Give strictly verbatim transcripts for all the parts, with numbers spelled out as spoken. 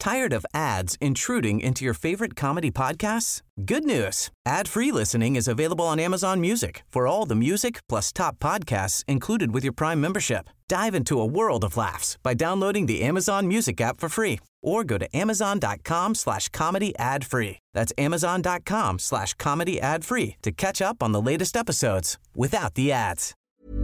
Tired of ads intruding into your favorite comedy podcasts? Good news. Ad-free listening is available on Amazon Music for all the music plus top podcasts included with your Prime membership. Dive into a world of laughs by downloading the Amazon Music app for free or go to amazon.com slash comedy ad free. That's amazon.com slash comedy ad free to catch up on the latest episodes without the ads.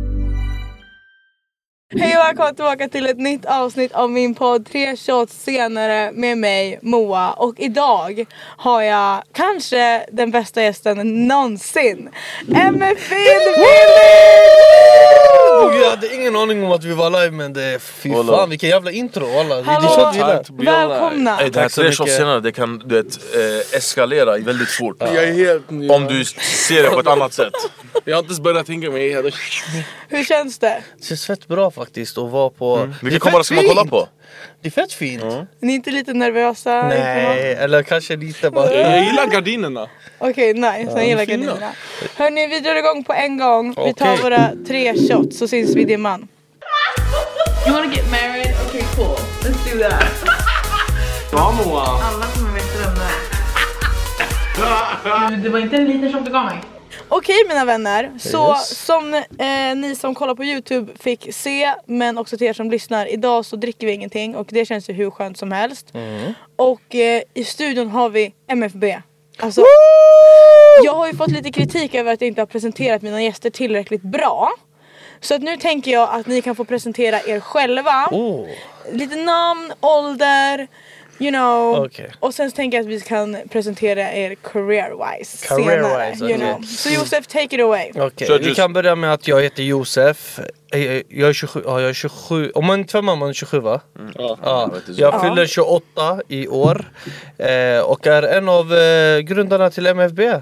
Hej och välkommen tillbaka till ett nytt avsnitt av min podd Tre shots senare med mig, Moa. Och idag har jag kanske den bästa gästen någonsin, M F B The Building! Jag hade ingen aning om att vi var live, men det, fy fan vilken jävla intro alla. Hallå, välkomna! Hey, det här tre shots senare, det kan du vet, eh, eskalera väldigt fort. Ja. Jag är helt ny. Om du ser det på ett annat sätt. Jag har inte ens börjat tänka mig. Hade... Hur känns det? Det känns fett bra faktiskt att vara på. Mm. Vilka kommer ska man kolla på? Det är fett fint. Mm. Ni är inte lite nervösa? Nej, eller kanske lite bara. Jag gillar gardinerna. Okej, okay, nice. Jag gillar gardinerna. Hörrni, vi drar igång på en gång. Vi tar okay. våra tre shots så syns vi dimman. You wanna get married? Okay, cool. Let's do that. Bra, Moa. Alla kommer veta vem det är. Det var inte en liten shot du gav mig. Okej mina vänner, så yes. som eh, ni som kollar på YouTube fick se, men också till er som lyssnar, idag så dricker vi ingenting och det känns ju hur skönt som helst. Mm. Och eh, i studion har vi M F B. Alltså, jag har ju fått lite kritik över att jag inte har presenterat mina gäster tillräckligt bra. Så att nu tänker jag att ni kan få presentera er själva. Oh. Lite namn, ålder, you know. Okay. Och sen tänker jag att vi kan presentera er career-wise career senare. Wise, you okay. know. Så Josef, take it away. Okay. Vi kan börja med att jag heter Josef. Jag är tjugosju. Ja, jag är tjugosju. Om man två man är tjugosju, va? Mm. Ja. Ja. Jag ja. fyller tjugoåtta i år. Eh, och är en av eh, grundarna till M F B.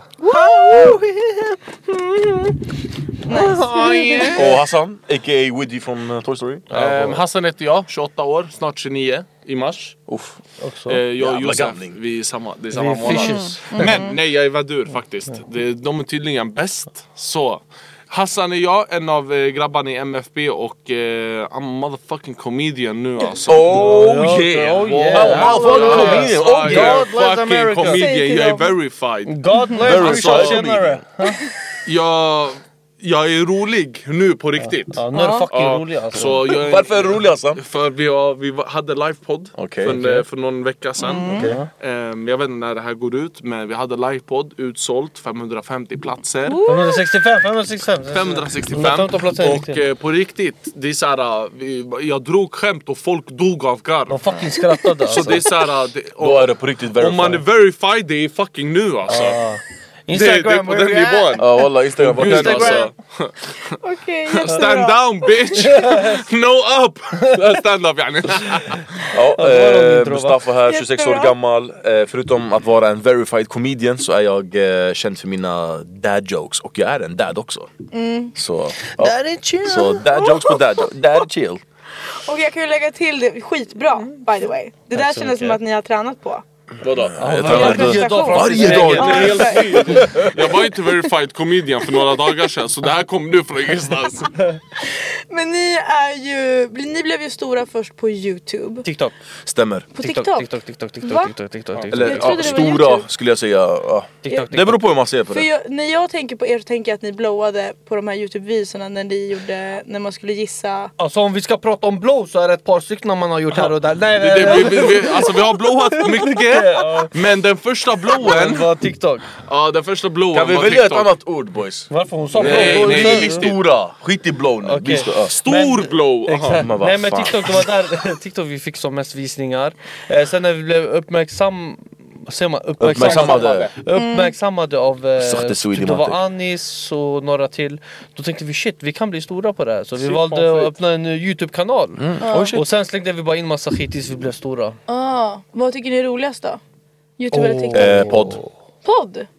Nice. Och Hassan, a k a. Woody från uh, Toy Story. um, Hassan heter jag, tjugoåtta år, snart tjugonio i mars. Uff. Uh, jag och Josef, vi är samma, det är samma vi månad. Mm. Men nej, jag är vadur faktiskt. Det, de är tydligen bäst. Så Hassan är jag, en av eh, grabbarna i M F B och eh, I'm a motherfucking comedian nu alltså. Oh yeah! Oh yeah! I'm a motherfucking comedian! Oh yeah! God bless America! Comedian. Jag är verified. God bless America! Jag... Jag är rolig nu på riktigt. Ja, nu är du fucking ja. rolig alltså. Så jag är, varför är du rolig alltså? För vi, har, vi hade livepodd okay, för, okay. för någon vecka sedan. Mm. Okay. um, Jag vet inte när det här går ut, men vi hade livepodd utsålt femhundrafemtio platser. femhundrasextiofem, femhundrasextiofem femhundrasextiofem och eh, på riktigt, det är så här, vi, jag drog skämt och folk dog av garv. De fucking skrattade alltså. Så det är så här, det, och, då är det på riktigt verified. Om man är verified, det är fucking nu alltså. Ah. Instagram, det, det är på den nivån. Ja, wallah, Instagram var den alltså. Okej, stand down bitch. No up. Stand up yani. Ja, eh, Mustafa här, tjugosex år gammal. eh, Förutom att vara en verified comedian så är jag eh, känd för mina dad jokes. Och jag är en dad också. mm. Så ja. Dad är chill. Så dad jokes på dad jokes. Dad är chill. Och jag kan ju lägga till det, skitbra by the way. Det där känns okay. som att ni har tränat på. Vadå? Ja, jag tränar varje dag. Jag var inte verified comedian för några dagar sedan, så det här kom nu från ingenstans. Men ni är ju, ni blev ju stora först på YouTube. TikTok. Stämmer. På TikTok? TikTok, TikTok, TikTok, TikTok, TikTok. Eller ja, stora skulle jag säga. Ja. TikTok, det beror på hur man ser på för det. jag, när jag tänker på er så tänker jag att ni blowade på de här YouTube-visorna när ni gjorde, när man skulle gissa. Alltså om vi ska prata om blow så är det ett par stycken man har gjort här och där. Nej, nej, nej. Vi, vi, vi, alltså vi har blowat mycket. Men den första blowen var TikTok. Ja, den första blowen kan vi var välja TikTok. Ett annat ord, boys? Varför hon sa blow? Nej, nej, nej, stora. Skit i blow nu. Okay. Stor men, blow. Exakt. Men nej, men TikTok, det var där TikTok vi fick som mest visningar. Eh, sen när vi blev uppmärksam ser man uppmärksammade uppmärksammade av eh, typ det var Anis och några till. Då tänkte vi shit, vi kan bli stora på det här. Så vi valde att öppna en YouTube-kanal. Mm. Ah. Och sen slängde vi bara in massa skit tills vi blev stora. Ah, vad tycker ni är roligast då? YouTube oh. eller TikTok? Eh, podd. Podd?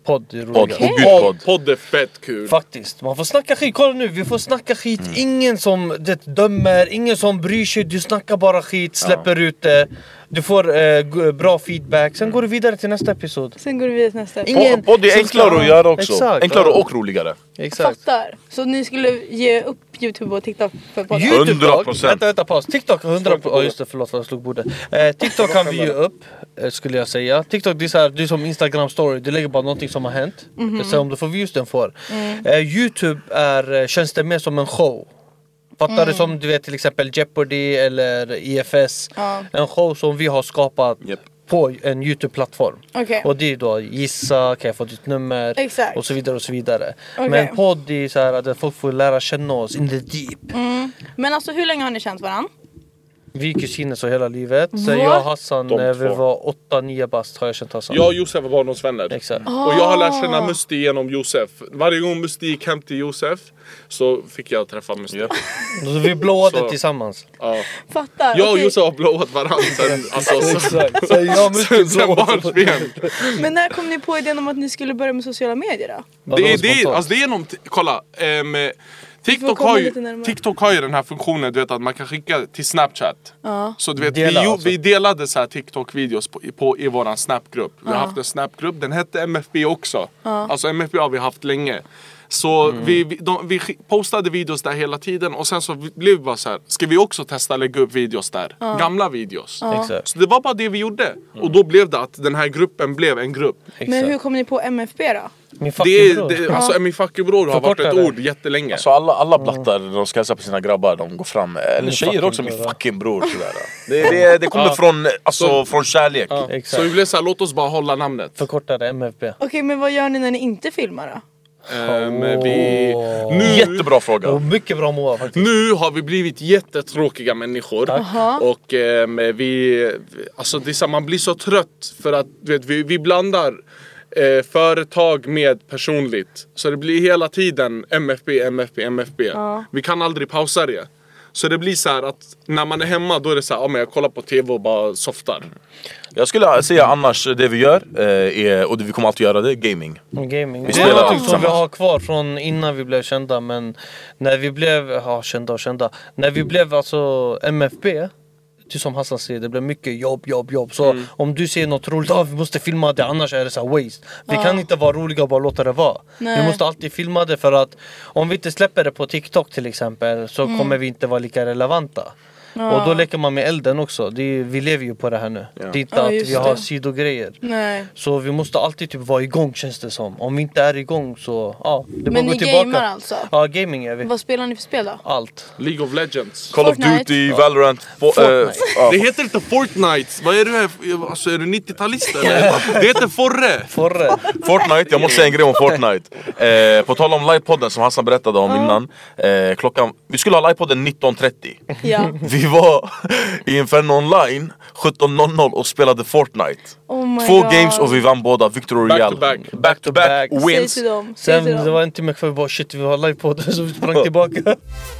Podd är Podd, roligare. och gud, podd. Podd är fett kul. Faktiskt, man får snacka skit. Kolla nu, vi får snacka skit. Mm. Ingen som det dömer, ingen som bryr sig. Du snackar bara skit, släpper ja. ut det. Du får eh, bra feedback. Sen går du vidare till nästa episod. Sen går du vidare till nästa. Ingen, podd är enklare att göra också. Exakt, enklare ja. och roligare. Exakt. Fattar. Så ni skulle ge upp YouTube och TikTok för podden? hundra procent. Vänta, vänta, paus. TikTok hundra procent. Ja, oh, just det, förlåt, jag slog bordet. Eh, TikTok kan vi ge upp, eh, skulle jag säga. TikTok, det är så här, det är som Instagram story. Du lägger bara någonting som har hänt. Mm-hmm. Så om du får views, den får. Mm. Eh, YouTube är, känns det mer som en show. Fattar mm. du, som du vet till exempel Jeopardy eller I F S. Ja. En show som vi har skapat yep. på en YouTube-plattform. Okay. Och det är då gissa, kan jag få ditt nummer? Exakt. Och så vidare och så vidare. Okay. Men podd är så här att folk får lära känna oss in the deep. Mm. Men alltså hur länge har ni känt varandra? Vi är kusiner så hela livet. Så jag och Hassan, när vi var åtta nio bast har jag känt Hassan. Jag och Josef var barndomsvänner. Exakt. Oh. Och jag har lärt känna Musti genom Josef. Varje gång Musti gick hem till Josef så fick jag träffa Musti. Yep. Så vi blåade så, tillsammans. Ja. Fattar. Jag och okay. Josef har blåat varandra sen, alltså, Exakt. Så jag sen, sen barnsben. Men när kom ni på idén om att ni skulle börja med sociala medier då? Det, det, det, alltså, det är genom, kolla, ähm, TikTok har, ju, TikTok har ju den här funktionen, du vet, att man kan skicka till Snapchat. Uh. Så du vet, Dela, vi, alltså. vi delade så här TikTok-videos på, på, i våran Snap-grupp. Vi har uh. haft en Snap-grupp, den hette M F B också. Uh. Alltså M F B har vi haft länge. Så mm. vi, vi, de, vi postade videos där hela tiden. Och sen så blev vi bara så här, ska vi också testa att lägga upp videos där? Uh. Gamla videos. Uh. Så det var bara det vi gjorde. Mm. Och då blev det att den här gruppen blev en grupp. Exakt. Men hur kom ni på M F B då? Min fucking bror. Det, det, alltså ja. min fucking bror har varit ett ord jättelänge. Alltså alla, alla blattar när de ska hälsa på sina grabbar, de går fram. Eller min tjejer också, min fucking bror. Det, det, det kommer ja. från, alltså, så, från kärlek. Ja. Så vi blev såhär, låt oss bara hålla namnet. Förkortade M F B. Okej, okay, men vad gör ni när ni inte filmar då? Um, vi, nu, Jättebra fråga. Och mycket bra mål faktiskt. Nu har vi blivit jättetråkiga människor. Aha. Och um, vi, alltså det är så, man blir så trött för att du vet, vi, vi blandar eh, företag med personligt. Så det blir hela tiden M F B, M F B, M F B. Ja. Vi kan aldrig pausa det. Så det blir så här att när man är hemma då är det så här, ja men jag kollar på tv och bara softar. Jag skulle säga annars det vi gör eh, är, och det vi kommer alltid göra det, gaming. Gaming. Vi det är något som vi har kvar från innan vi blev kända, men när vi blev, ja kända och kända, när vi blev alltså M F B, som Hassan säger, det blir mycket jobb, jobb, jobb. Så mm. om du ser något roligt, ah, vi måste filma det, annars är det så här waste. Vi ah. kan inte vara roliga och bara låta det vara. Nej. Vi måste alltid filma det, för att om vi inte släpper det på TikTok till exempel, så mm. kommer vi inte vara lika relevanta. Ja. Och då leker man med elden också. Det är, vi lever ju på det här nu. Ja. Det är inte ja, att vi har det. sidogrejer. Nej. Så vi måste alltid typ vara igång, känns det som. Om vi inte är igång så ja, det men bara ni gå tillbaka. Gamar alltså? Ja, gaming är vi. Vad spelar ni för spel då? Allt. League of Legends, Call Fortnite. of Duty, Valorant, ja. Fortnite. Uh, Det heter inte Fortnite. Vad är du här? Alltså, är du nittiotalist eller? Det heter Forre. Forre. Fortnite, jag måste säga en grej om Fortnite. eh, På tal om livepodden som Hassan berättade om uh. innan, eh, klockan, vi skulle ha livepodden nitton trettio. Ja. Vi var i Inferno online sjutton noll noll och spelade Fortnite. Oh Två God. games och vi vann båda Victory Royale. Back to back, back, to back, back wins. Säg till dem. Säg Sen till dem. Det var en timme kvar, vi bara shit, vi har livepodden, så vi sprang tillbaka.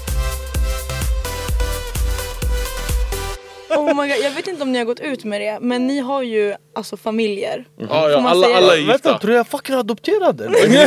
Oh my God, jag vet inte om ni har gått ut med det, men ni har ju alltså familjer. Mm. Ja, ja, alla, alla är gifta. Vänta, tror jag fucking adopterade?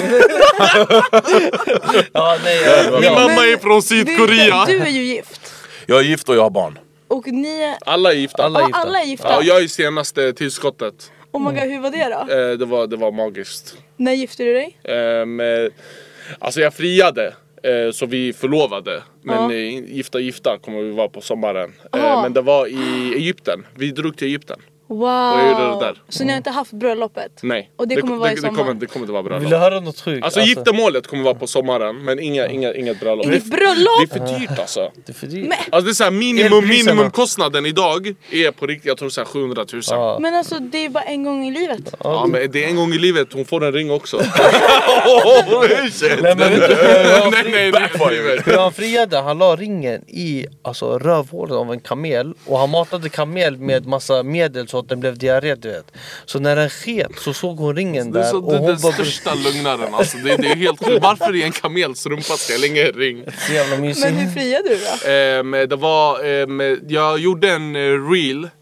Ja, nej, ja, min mamma är från Sydkorea. Du, du är ju gift. Jag är gift och jag har barn. Och ni... Alla är gifta. Alla är gifta. Ah, alla är gifta. Ja, jag är senaste tillskottet. Oh my God, hur var det då? Eh, det, var, det var magiskt. När gifte du dig? Eh, med, alltså jag friade. Eh, så vi förlovade. Men ah. eh, gifta gifta kommer vi vara på sommaren. Eh, men det var i Egypten. Vi drog till Egypten. Wow. Och jag gjorde det där. Så ni har inte haft bröllopet? Nej. Och det kommer det, vara i det, sommar? det, kommer, det kommer inte vara bröllop. Vill du höra något sjukt? Alltså, alltså giftermålet kommer vara på sommaren. Men inga, inga, inget bröllop. Inget bröllop? Det är för dyrt alltså. Det är för dyrt. Men, alltså det är så här, minimum, minimumkostnaden idag är på riktigt, jag tror så här sjuhundratusen. Ja. men alltså det är bara en gång i livet. Ja, men det är en gång i livet, hon får en ring också. Nej, men vet du, nej, nej, nej, hur han friade, han la ringen i alltså, rövhålet av en kamel. Och han matade kamel med massa medel så att den blev diarré, du vet. Så när den sket så såg hon ringen där. Det är, så, och det, hon den bara... största lugnaren alltså. det, det är helt sjukt. Varför i en kamels rumpa ska jag lägga en ring? Så jävla mysigt. Men hur friade du då? Um, det var, um, jag gjorde en uh, reel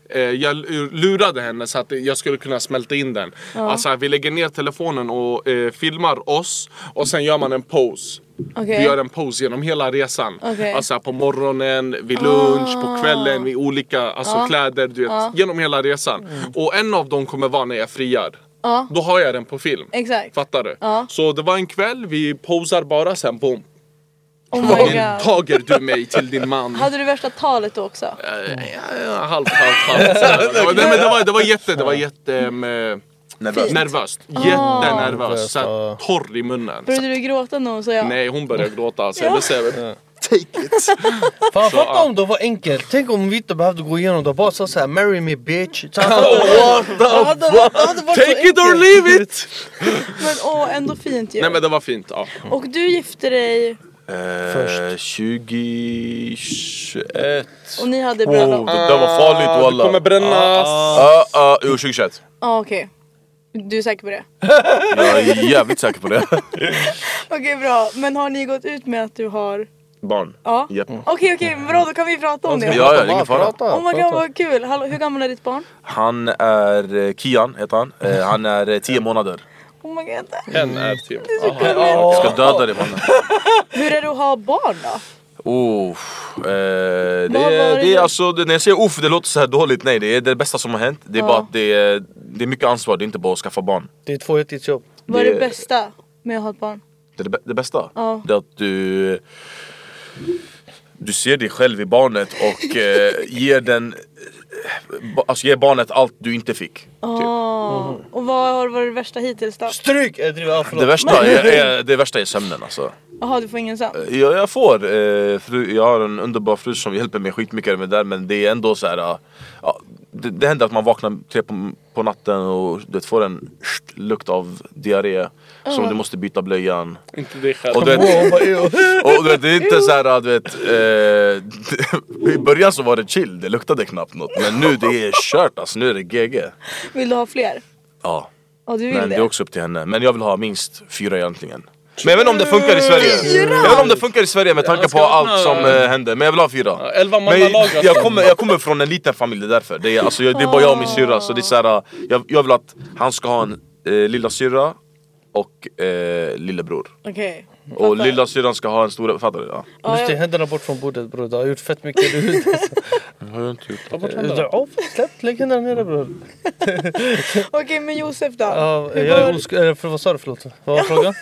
eh, jag lurade henne så att jag skulle kunna smälta in den. Ja. Alltså vi lägger ner telefonen och eh, filmar oss. Och sen gör man en pose. Okay. Vi gör en pose genom hela resan. Okay. Alltså på morgonen, vid lunch, ah. på kvällen, vid olika alltså, ah. kläder, du vet, ah. genom hela resan. Mm. Och en av dem kommer vara när jag friar. Ah. Då har jag den på film. Exakt. Fattar du? Ah. Så det var en kväll, vi posar bara, sen boom. Oh my God. Tager du mig till din man? Hade du värsta talet då också? Ja, ja, ja, halvt, halvt, halvt. det, var, det, det, var, det var jätte, det var jätte... Med, Nervöst. Nervöst. Jättenervös. Så torr i munnen. Började du gråta någon så jag? Nej, hon började gråta. Så jag vill säga, take it. Fan, fatta om det var enkelt. Tänk om vi inte behövde gå igenom det. Bara så såhär, marry me bitch. Så oh, what the fuck? Take it or leave it. Men åh, ändå fint ju. Nej men det var fint, ja. Och du gifte dig... Eh, Först tjugo tjugoett. Och ni hade bröllop. Oh, det, det var farligt och alla. Det kommer brännas. Ja, ja, jo tjugo tjugoett. Ja, okej. Du är säker på det? Jag är jävligt säker på det. Okej, okay, bra. Men har ni gått ut med att du har... Barn? Ja. Okej, yep. okej. Okay, okay. Bra, då kan vi prata om det. Ja, ja, det är ingen fara. Oh my God, vad kul. Hallå, hur gammal är ditt barn? Han är... Kian heter han. Uh, han är tio månader. Oh my God. En är tio. Jag ska döda dig, mannen. Hur är det att ha barn då? Oh, eh, det, är, det är alltså, när jag säger uff, det låter så här dåligt. Nej, det är det bästa som har hänt. Det är ja. bara att det är, det är mycket ansvar, det är inte bara att skaffa barn. Det är ett tvåheltidsjobb. Vad är det, det bästa med att ha ett barn? Det, det, det bästa? Ja. Det är att du Du ser dig själv i barnet och eh, ger den Alltså ger barnet allt du inte fick. Oh. Typ. Mm. Och vad har varit det värsta hittills då? Stryk! Jag driver, det, värsta är, är, det värsta är sömnen alltså. Jaha, du får ingen sömn? Ja, jag får. Eh, fru, jag har en underbar fru som hjälper mig skitmycket med det där. Men det är ändå så här. Ja, det, det händer att man vaknar tre på, på natten och det får en lukt av diarré. Uh. Som du måste byta blöjan. Inte det själv. Och, du vet, och du vet, det är inte så här, du vet, eh, i början så var det chill, det luktade knappt något. Men nu det är kört, alltså nu är det G G. Vill du ha fler? Ja, oh, du vill men det? det är också upp till henne. Men jag vill ha minst fyra egentligen. Men jag vet inte om det funkar i Sverige. Jag vet inte om det funkar i Sverige med tanke på allt som äh, händer. Men jag vill ha fyra. Ja, elva men jag, jag, kommer, jag kommer från en liten familj, det är därför. Det är, alltså, jag, det är bara jag och min syrra. Så det är så här, jag, jag vill att han ska ha en eh, lilla syrra och eh, lillebror. Okej. Okay. Och lilla syrran ska ha en stor, fattar du? Ja. Du måste händerna bort från bordet, bror. Du har gjort fett mycket ut. Jag har inte gjort. Ta bort händerna. Ja, släpp, lägg händerna nere, bror. Okej, okay, men Josef då? Ja, jag är osk- för vad sa du, förlåt? Vad var frågan?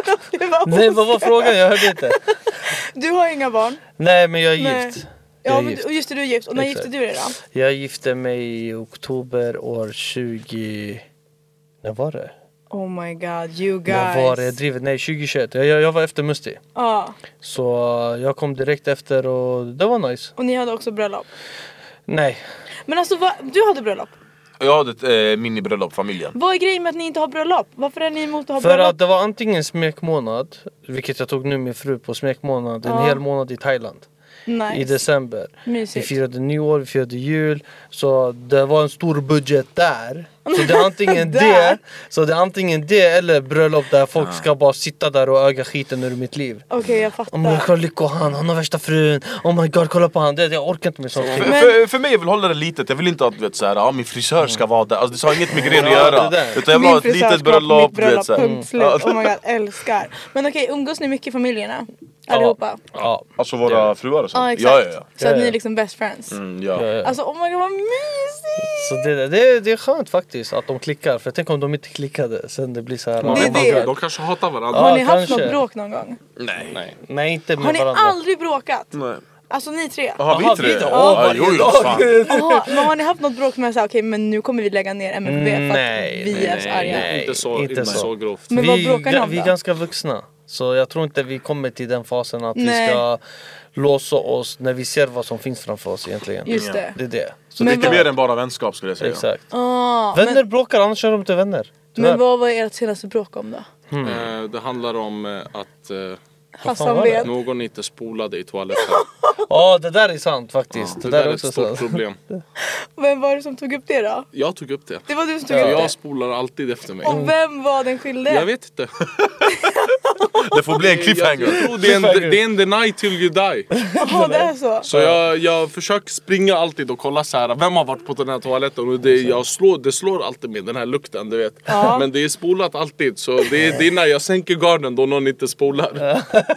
Nej, vad var frågan? Jag hörde inte. Du har inga barn? Nej, men jag är Nej. gift. Ja, är men gift. Du, just det, du är gift. Och när Exakt. gifte du dig då? Jag gifte mig i oktober år tjugo... När var det? Oh my God, you guys. När var det? Jag driver, nej, tjugo tjugoett. Jag, jag, jag var efter Musti. Ja. Ah. Så jag kom direkt efter och det var nice. Och ni hade också bröllop? Nej. Men alltså, vad, du hade bröllop? Jag hade ett eh, mini-bröllop, familjen. Vad är grejen med att ni inte har bröllop? Varför är ni emot att ha För bröllop? För att det var antingen smekmånad, vilket jag tog nu min fru på smekmånad, en ah. hel månad i Thailand. Nice. I december. Mysigt. Vi firade nyår, vi firade jul. Så det var en stor budget där. Så det är antingen det Så det är antingen det eller bröllop där folk ja. ska bara sitta där och öga skiten ur mitt liv. Okej, okay, jag fattar. Oh my God, lycka han, han har värsta frun. Oh my God, kolla på han. Det, jag orkar inte med sånt. Men... För, för mig, jag vill hålla det litet. Jag vill inte att vet, så här, ah, min frisör ska vara där. Alltså, det har inget med grejen att göra. Utan jag vill ha ett litet bröllop. Mitt bröllop, vet, punkt slut. Oh my God, älskar. Men okej, okay, umgås ni mycket i familjerna? Allihopa? Ja. ja. Alltså våra fruar och så. Ja, exakt. Ja, ja, ja. Så att ni är liksom best friends. Mm, ja. Ja, ja. Alltså, oh my God, vad mysigt. Så det, det, det är skönt faktiskt att de klickar. För tänk om de inte klickade. Sen det blir så här. Det det. De, de kanske hatar varandra. Ja, har ni haft kanske. något bråk någon gång? Nej. Nej, Nej inte med har ni varandra. aldrig bråkat? Nej. Alltså ni tre? Jaha, vi tre? Ja, ja, jo, jo, fan. Aha, men har ni haft något bråk med att säga okej, men nu kommer vi lägga ner M F B för nej, att vi nej, är så arga? nej, inte så, inte inte så. så grovt. Men vad bråkar ni om då? Vi är ganska vuxna. Så jag tror inte vi kommer till den fasen att nej. vi ska låsa oss när vi ser vad som finns framför oss egentligen. Just det. Det är det. Så men det är inte vad... mer än bara vänskap skulle jag säga. Exakt. Ah, vänner men... bråkar, annars är de inte vänner. Tyvärr. Men vad var ert senaste bråk om då? Mm. Eh, det handlar om eh, att eh, Hassan vet. någon inte spolade i toaletten. Ja, det där är sant faktiskt. Ja, det, det där där är ett stort sant. problem. Vem var det som tog upp det då? Jag tog upp det. Det var du som tog ja. upp det? Jag spolar alltid efter mig. Och vem var den skyldiga? Jag vet inte. Det får bli en cliffhanger. Jag tror det är en, det är en the night till you die. Ja, det är så. Så jag, jag försöker springa alltid och kolla så här. Vem har varit på den här toaletten? Och det, jag slår, det slår alltid med den här lukten, du vet. Ja. Men det är spolat alltid. Så det är, det är när jag sänker garden då någon inte spolar.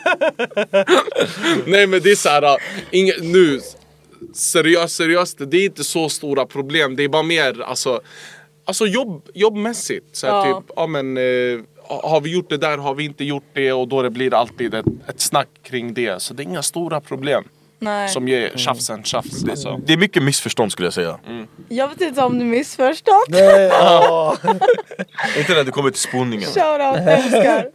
Nej, men det är så här. Inga, nu, seriöst, seriöst. Det är inte så stora problem. Det är bara mer, alltså, alltså jobb, jobbmässigt. Så här, Ja. typ, ja men... Eh, har vi gjort det där, har vi inte gjort det, och då det blir alltid ett, ett snack kring det. Så det är inga stora problem. Nej. Som ger tjafsen tjafs. Det är så. Det är mycket missförstånd skulle jag säga. Mm. Jag vet inte om du missförstått. Nej, ja. Inte när det kommer till spolningen. Shoutout, älskar.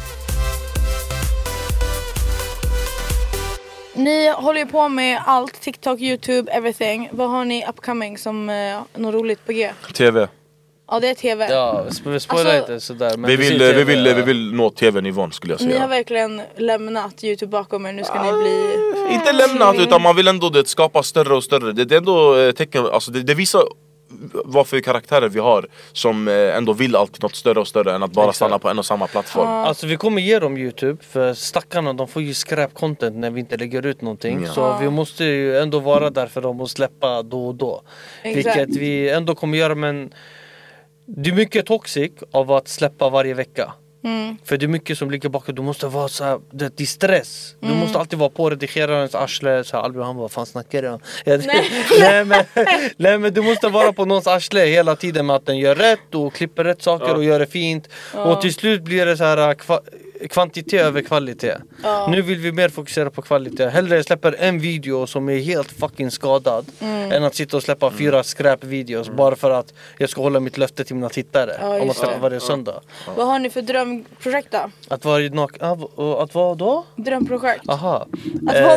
Ni håller ju på med allt, TikTok, YouTube, everything. Vad har ni upcoming som eh, något roligt på G? T V. Ja, det är T V. Ja, vi spoilar Alltså, inte sådär. Men Vi vill, ser vi, vill, ja. vi vill nå T V-nivån skulle jag Ni har säga. verkligen lämnat YouTube bakom er. Nu ska ni bli... Inte lämnat, utan man vill ändå det skapa större och större. Det, det är ändå eh, tecken, alltså det, det visar vad för karaktärer vi har som eh, ändå vill alltid något större och större än att bara Exakt. stanna på en och samma plattform. Alltså vi kommer ge dem YouTube, för stackarna de får ju skräp-content när vi inte lägger ut någonting. Ja. Så vi måste ju ändå vara där för dem och släppa då och då. Exakt. Vilket vi ändå kommer göra, men det är mycket toxic av att släppa varje vecka. Mm. För det är mycket som ligger bakom. Du måste vara så här, det är stress. Du Mm. måste alltid vara på redigerarens arsle. Så här, Albin, han, vad fan snackar du om? Ja, nej. nej, men, nej men du måste vara på någons arsle hela tiden med att den gör rätt och klipper rätt saker Ja. och gör det fint. Ja. Och till slut blir det så här kva- kvantitet över kvalitet. Ja. Nu vill vi mer fokusera på kvalitet. Hellre jag släpper en video som är helt fucking skadad Mm. än att sitta och släppa fyra skräpvideos bara för att jag ska hålla mitt löfte till mina tittare. Ja, om att just släppa det. varje söndag. Vad har ni för drömprojekt då? Att vara nak- ah, v- att vara då? Drömprojekt? Aha. Att Eh, vara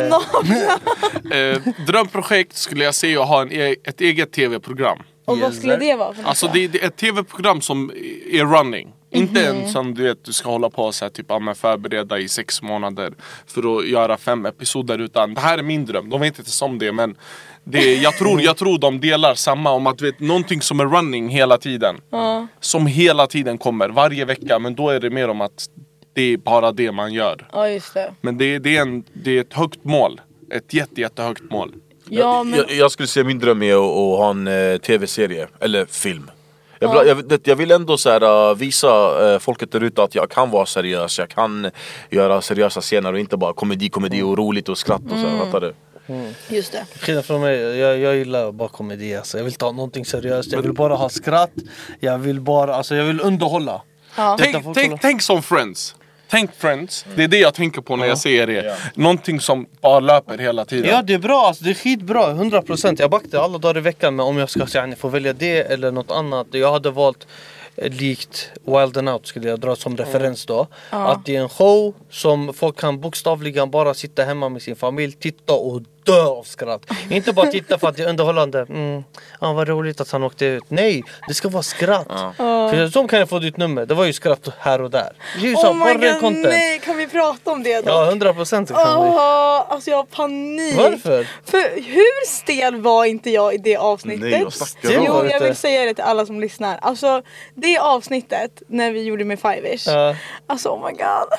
nakna? Eh, drömprojekt skulle jag säga att ha en e- ett eget tv-program. Och vad skulle det vara för något? Alltså det, det är ett tv-program som är running. Inte en som du vet du ska hålla på och så här, typ, ja, men förbereda i sex månader för att göra fem episoder, utan det här är min dröm. De vet inte som det, men det, jag, tror, jag tror de delar samma om att du vet, någonting som är running hela tiden. Ja. Som hela tiden kommer, varje vecka. Men då är det mer om att det är bara det man gör. Ja, just det. Men det, det, är, en, det är ett högt mål. Ett jätte, jättehögt mål. Ja, men... jag, jag skulle säga min dröm är att, att ha en eh, tv-serie eller film. Jag vill, jag, det- jag vill ändå så här, uh, visa uh, folket där ute att jag kan vara seriös. Jag kan göra seriösa scener och inte bara komedi, komedi och roligt och skratt och så här, fattar du? Just det. Skillnad från mig, jag, jag gillar bara komedi alltså. Jag vill ta någonting seriöst, jag vill bara ha skratt. Jag vill bara, alltså jag vill underhålla. Ja. Detta Tänk, får tänk, kolla. tänk som Friends. Tänk Friends. Det är det jag tänker på när jag ser det. Någonting som bara löper hela tiden. Ja det är bra, alltså, det är skitbra, hundra procent. Jag backar alla dagar i veckan, men om jag ska säga, ni får välja det eller något annat. Jag hade valt eh, likt Wild and Out skulle jag dra som referens då. Att det är en show som folk kan bokstavligen bara sitta hemma med sin familj, titta och dö av skratt. Inte bara titta för att det är underhållande. Mm, ja, vad roligt att han åkte ut. Nej, det ska vara skratt. För så kan jag få ditt nummer. Det var ju skratt här och där. Det är ju så, Oh my bara ren god, content. nej, kan vi prata om det då? Ja, hundra procent kan vi. Åh, alltså jag har panik. Varför? För hur stel var inte jag i det avsnittet? Nej, vad snackar du om? Jo, Var jag inte. vill säga det till alla som lyssnar. Alltså det avsnittet när vi gjorde med Five-ish. Ja. Alltså oh my god.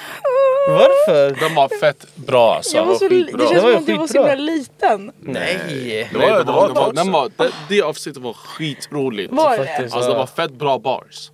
Varför? Den var fett bra alltså. Jag var så, det skitbra. känns Det var som ju att jag var så skitbra. himla liten. Nej. Det Nej, var, det, det var, var det, ett var, tag den sedan. var, det, det avsnittet var skitroligt. Var det? Faktiskt, Alltså det ja. var fett bra bars.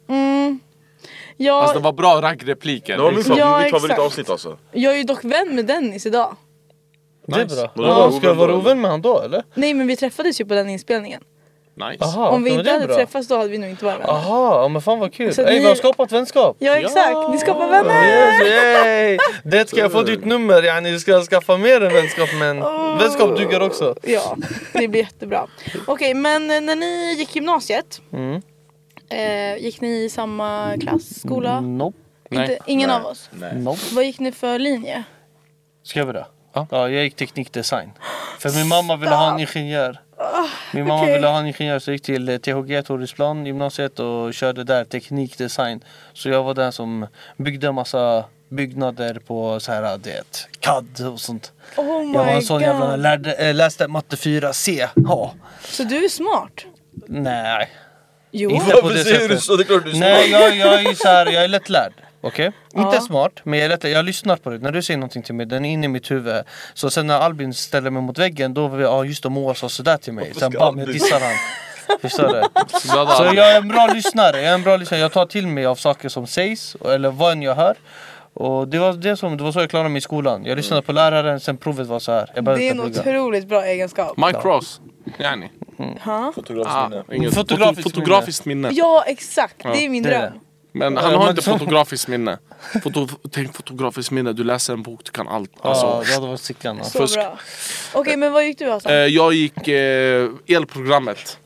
Jag, Alltså det var bra raggrepliker. Det var min, liksom. Ja, mitt exakt. favoritavsnitt alltså. jag är ju dock vän med Dennis idag. Det är Nice. bra. Men Ja, då var ska jag vara ovän då, ovän med han då eller? Nej men vi träffades ju på den inspelningen. Nice. Aha, Om vi men inte det är hade bra. träffats då hade vi nog inte varit vänner. Aha, ja, men fan vad kul. Så Ey, ni- vi har skapat vänskap. Ja exakt, ni skapar vänner! Yes, yay. Det ska jag få ditt nummer, yani, du ska skaffa mer än vänskap, men vänskap duger också. Ja, det blir jättebra. Okej, men när ni gick gymnasiet, Mm. eh, gick ni i samma klass, skola? Nope. Inte, Nej. ingen Nej. av oss. Nope. Vad gick ni för linje? Ska jag berätta? Ja. ja, jag gick teknikdesign. För min mamma ville ha en ingenjör. Min mamma okej. ville ha en ingenjör, så jag gick till eh, T H G Torrisplan gymnasiet och körde där teknikdesign. Så jag var den som byggde en massa byggnader på så här, det, C A D och sånt. Oh my Jag var en sån god. jävla lärde, äh, läste matte fyra C. Ja. Så du är smart? Nej. Jo. Inte på Varför det säger du sättet. så? Det är klart du är Nej, smart. jag, jag är så här, jag är lättlärd. Okej? Okay? Inte smart, men jag, lätt, jag lyssnar på det. När du säger någonting till mig, den är inne i mitt huvud. Så sen när Albin ställer mig mot väggen, då vill jag, ja just det, Moa sa sådär till mig. Sen bam, jag dissar han. Förstår du? Så jag är en bra lyssnare. Jag är en bra lyssnare. Jag tar till mig av saker som sägs, eller vad än jag hör. Och det var, det, som, det var så jag klarade mig i skolan. Jag lyssnade på läraren, sen provet var så här. Jag det är en otroligt bra egenskap. Mike Ross. Yani. Mm. Ha? Fotografiskt ah, minne. Fotografiskt, fotografiskt minne. Ja, exakt. Det är min det. dröm. Men han har inte fotografiskt minne. Foto, tänk fotografiskt minne, du läser en bok, du kan allt. Alltså, ja, det hade varit sickan. Så Fusk. Bra. Okej, okay, men vad gick du alltså? Eh, jag gick eh, elprogrammet.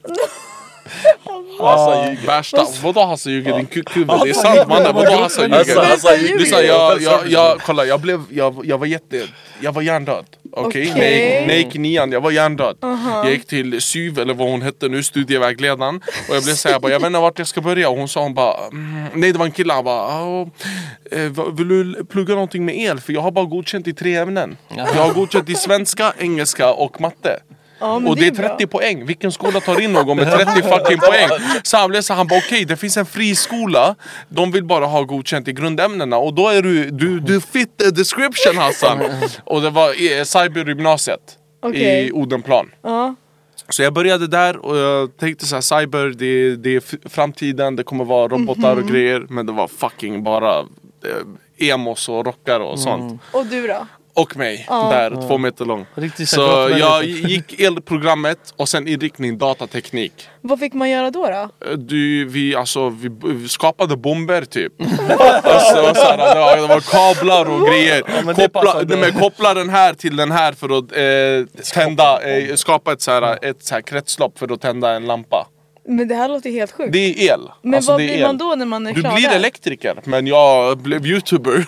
Hassa ljuger. Värsta, vadå Hassa ljuger? Din kukhuvud, det är sant mannen. Vadå Hassa ljuger? Lyssna, jag, jag, jag, kolla, jag blev, jag, jag var jätte, jag var hjärndöd. Okej, okay? okay. När jag gick i nian, jag var hjärndöd. Uh-huh. Jag gick till Syv, eller vad hon hette nu, studievägledaren. Och jag blev såhär, jag vet inte vart jag ska börja. Och hon sa, hon bara, mm, nej det var en kille, han bara, vill du plugga någonting med el? För jag har bara godkänt i tre ämnen. Jag har godkänt i svenska, engelska och matte. Ja, och det är trettio bra. Poäng. Vilken skola tar in någon med trettio fucking poäng? Så han blev så han bara okej, okay, det finns en fri skola. De vill bara ha godkänt i grundämnena. Och då är du, du, du fit the description Hassan. Och det var i cybergymnasiet okay. i Odenplan. Uh. Så jag började där och jag tänkte så här, cyber, det, det är framtiden. Det kommer vara robotar mm-hmm. och grejer. Men det var fucking bara eh, emos och rockar och sånt. Mm. Och du då? Och mig, ah. där, ah. två meter lång. Riktigt så jag gick elprogrammet och sen inriktning datateknik. Vad fick man göra då då? Du, vi, alltså, vi skapade bomber typ. alltså, så här, det, var, det var kablar och grejer. Ja, koppla, nej, men, koppla den här till den här för att eh, tända, eh, skapa ett, så här, ett så här, kretslopp för att tända en lampa. Men det här låter helt sjukt. Det är el. Men alltså, vad blir el. Man då när man är du klar? Du blir där? Elektriker, men jag blev youtuber.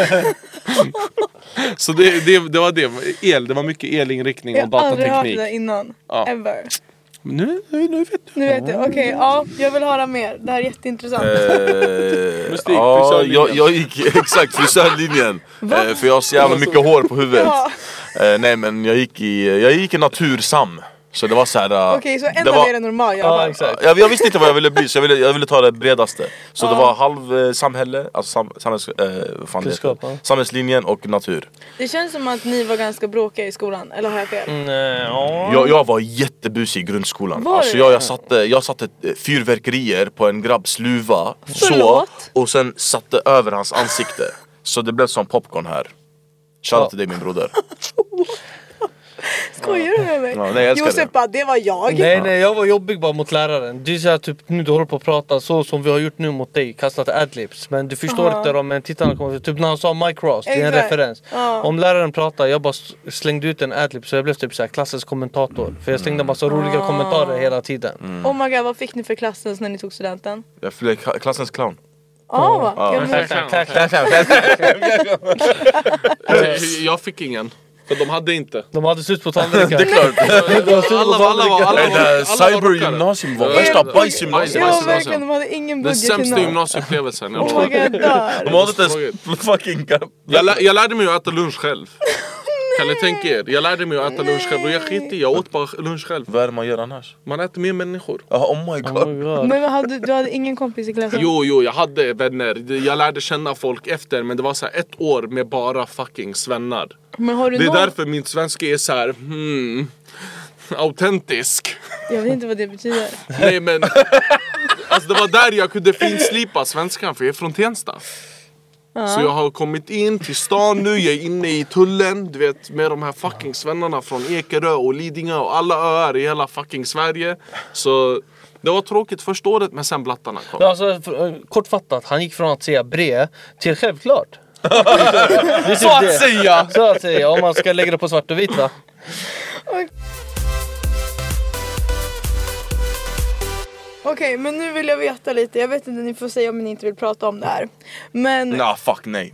Så det, det, det var det. El, det var mycket elinriktning och datateknik. Jag har aldrig hört det innan. Ja. Ever. Nu, nu, nu vet du. Nu vet du. Okej, okay, ja. Jag vill höra mer. Det här är jätteintressant. Eh, Mystik, ja, jag, jag gick exakt frisörlinjen. eh, för jag har så jävla mycket hår på huvudet. Ja. eh, Nej men jag gick i, jag gick i natursam. Så det var så här. Okej, okay, så ända var, mer än normal. Jag, ja, exakt. Jag, jag visste inte vad jag ville bli, så jag ville, jag ville ta det bredaste. Så ja. Det var halv eh, samhälle, alltså sam, samhälls, eh, fan det, ja. samhällslinjen och natur. Det känns som att ni var ganska bråkiga i skolan, eller har jag fel? Mm, ja. jag, jag var jättebusig i grundskolan. Var alltså jag, jag, satte, jag satte fyrverkerier på en grabbs luva. Så, och sen satte över hans ansikte. Så det blev som popcorn här. Shoutout ja. till dig min broder. Skojar du med mig? Ja, nej, Josef bara, det var jag. Nej nej, jag var jobbig bara mot läraren. Du säger typ, nu du håller på att prata så som vi har gjort nu mot dig, kastat adlibs. Men du förstår uh-huh. inte om en tittare kommer, typ när han sa Mike Ross, det är en referens. Uh-huh. Om läraren pratar, jag bara slängde ut en adlib, så jag blev typ så här klassens kommentator. För jag slängde massa roliga uh-huh. kommentarer hela tiden. Mm. Oh my god, vad fick ni för klassens när ni tog studenten? Jag fick klassens clown. Ah, va? Jag fick ingen. För de hade inte. De hade slut på tandläkare. Det är klart. alla, alla, alla, alla, alla, cybergymnasium var värsta bajsgymnasium. Ja verkligen, de hade ingen budget. Den sämsta gymnasieupplevelsen. Oh my god, de hade inte fucking... Jag, lär, jag lärde mig att äta lunch själv. Kan ni tänka er? Jag lärde mig att äta lunch själv och jag skit i, jag åt bara lunch själv. Vad är det man gör annars? Man äter med människor. Oh my god, oh my god. Men hade, du hade ingen kompis i klassen? Jo, jo, jag hade vänner. Jag lärde känna folk efter, men det var så här ett år med bara fucking svennar. Men har du det är någon... därför min svenska är så här, hmm, autentisk. Jag vet inte vad det betyder. Nej men, alltså det var där jag kunde finslipa svenskan, för jag är från Tensta. Uh-huh. Så jag har kommit in till stan nu, jag är inne i tullen, du vet, med de här fucking svennarna från Ekerö och Lidingö och alla öar i hela fucking Sverige. Så det var tråkigt första året, men sen blattarna kom. Alltså, kortfattat, han gick från att säga bre till självklart. Så att säga! Så att säga, om man ska lägga det på svart och vit, va? Okej, men nu vill jag veta lite. Jag vet inte, ni får säga om ni inte vill prata om det här. Men... Nah, fuck nej.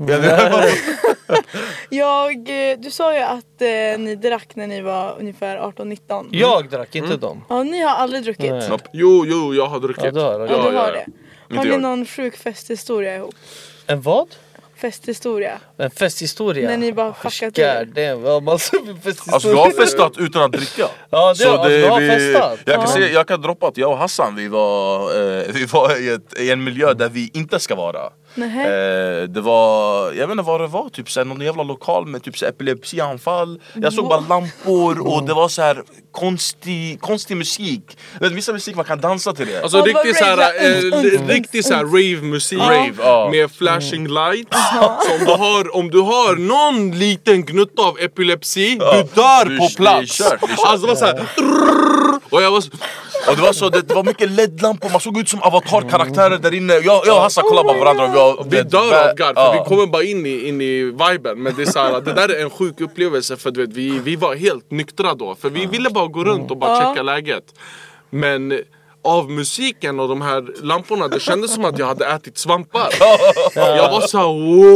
jag, du sa ju att eh, ni drack när ni var ungefär arton nitton. Jag drack, inte mm. dem. Ja, ni har aldrig druckit. Nope. Jo, jo, jag har druckit. Ja, du har, ja, ja, du har det. Har inte ni jag. någon sjuk festhistoria ihop? En vad? Festhistoria. En festhistoria? När ni bara fuckat er. Det var massor med festhistoria. Alltså vi har festat utan att dricka. Ja, det, så alltså, det vi har vi, festat. Jag kan, ja. se, jag kan droppa att jag och Hassan, vi var, eh, vi var i, ett, i en miljö där vi inte ska vara. Eh, det var, jag vet inte vad det var, typ såhär, någon jävla lokal med typ såhär, epilepsianfall. Jag såg bara lampor och det var så här konstig, konstig musik. Vet, vissa musik man kan dansa till det. Alltså riktigt såhär, eh, riktigt såhär rave-musik Rave, ja. med flashing lights. Så om du har, om du har någon liten gnutta av epilepsi, ja. du dör du, på plats. Det är kört, det är kört. Alltså det var såhär, och jag var så, och det var så, det, det var mycket L E D-lampor, man såg ut som avatar-karaktärer där inne. Jag, jag och Hassan kollade på varandra och vi, var, vi dör av garv, för ja. vi kommer bara in i, in i viben. Men det är så här, det där är en sjuk upplevelse, för du vet, vi, vi var helt nyktra då. För vi ville bara gå runt och bara checka läget. Men av musiken och de här lamporna, det kändes som att jag hade ätit svampar. Jag var så här,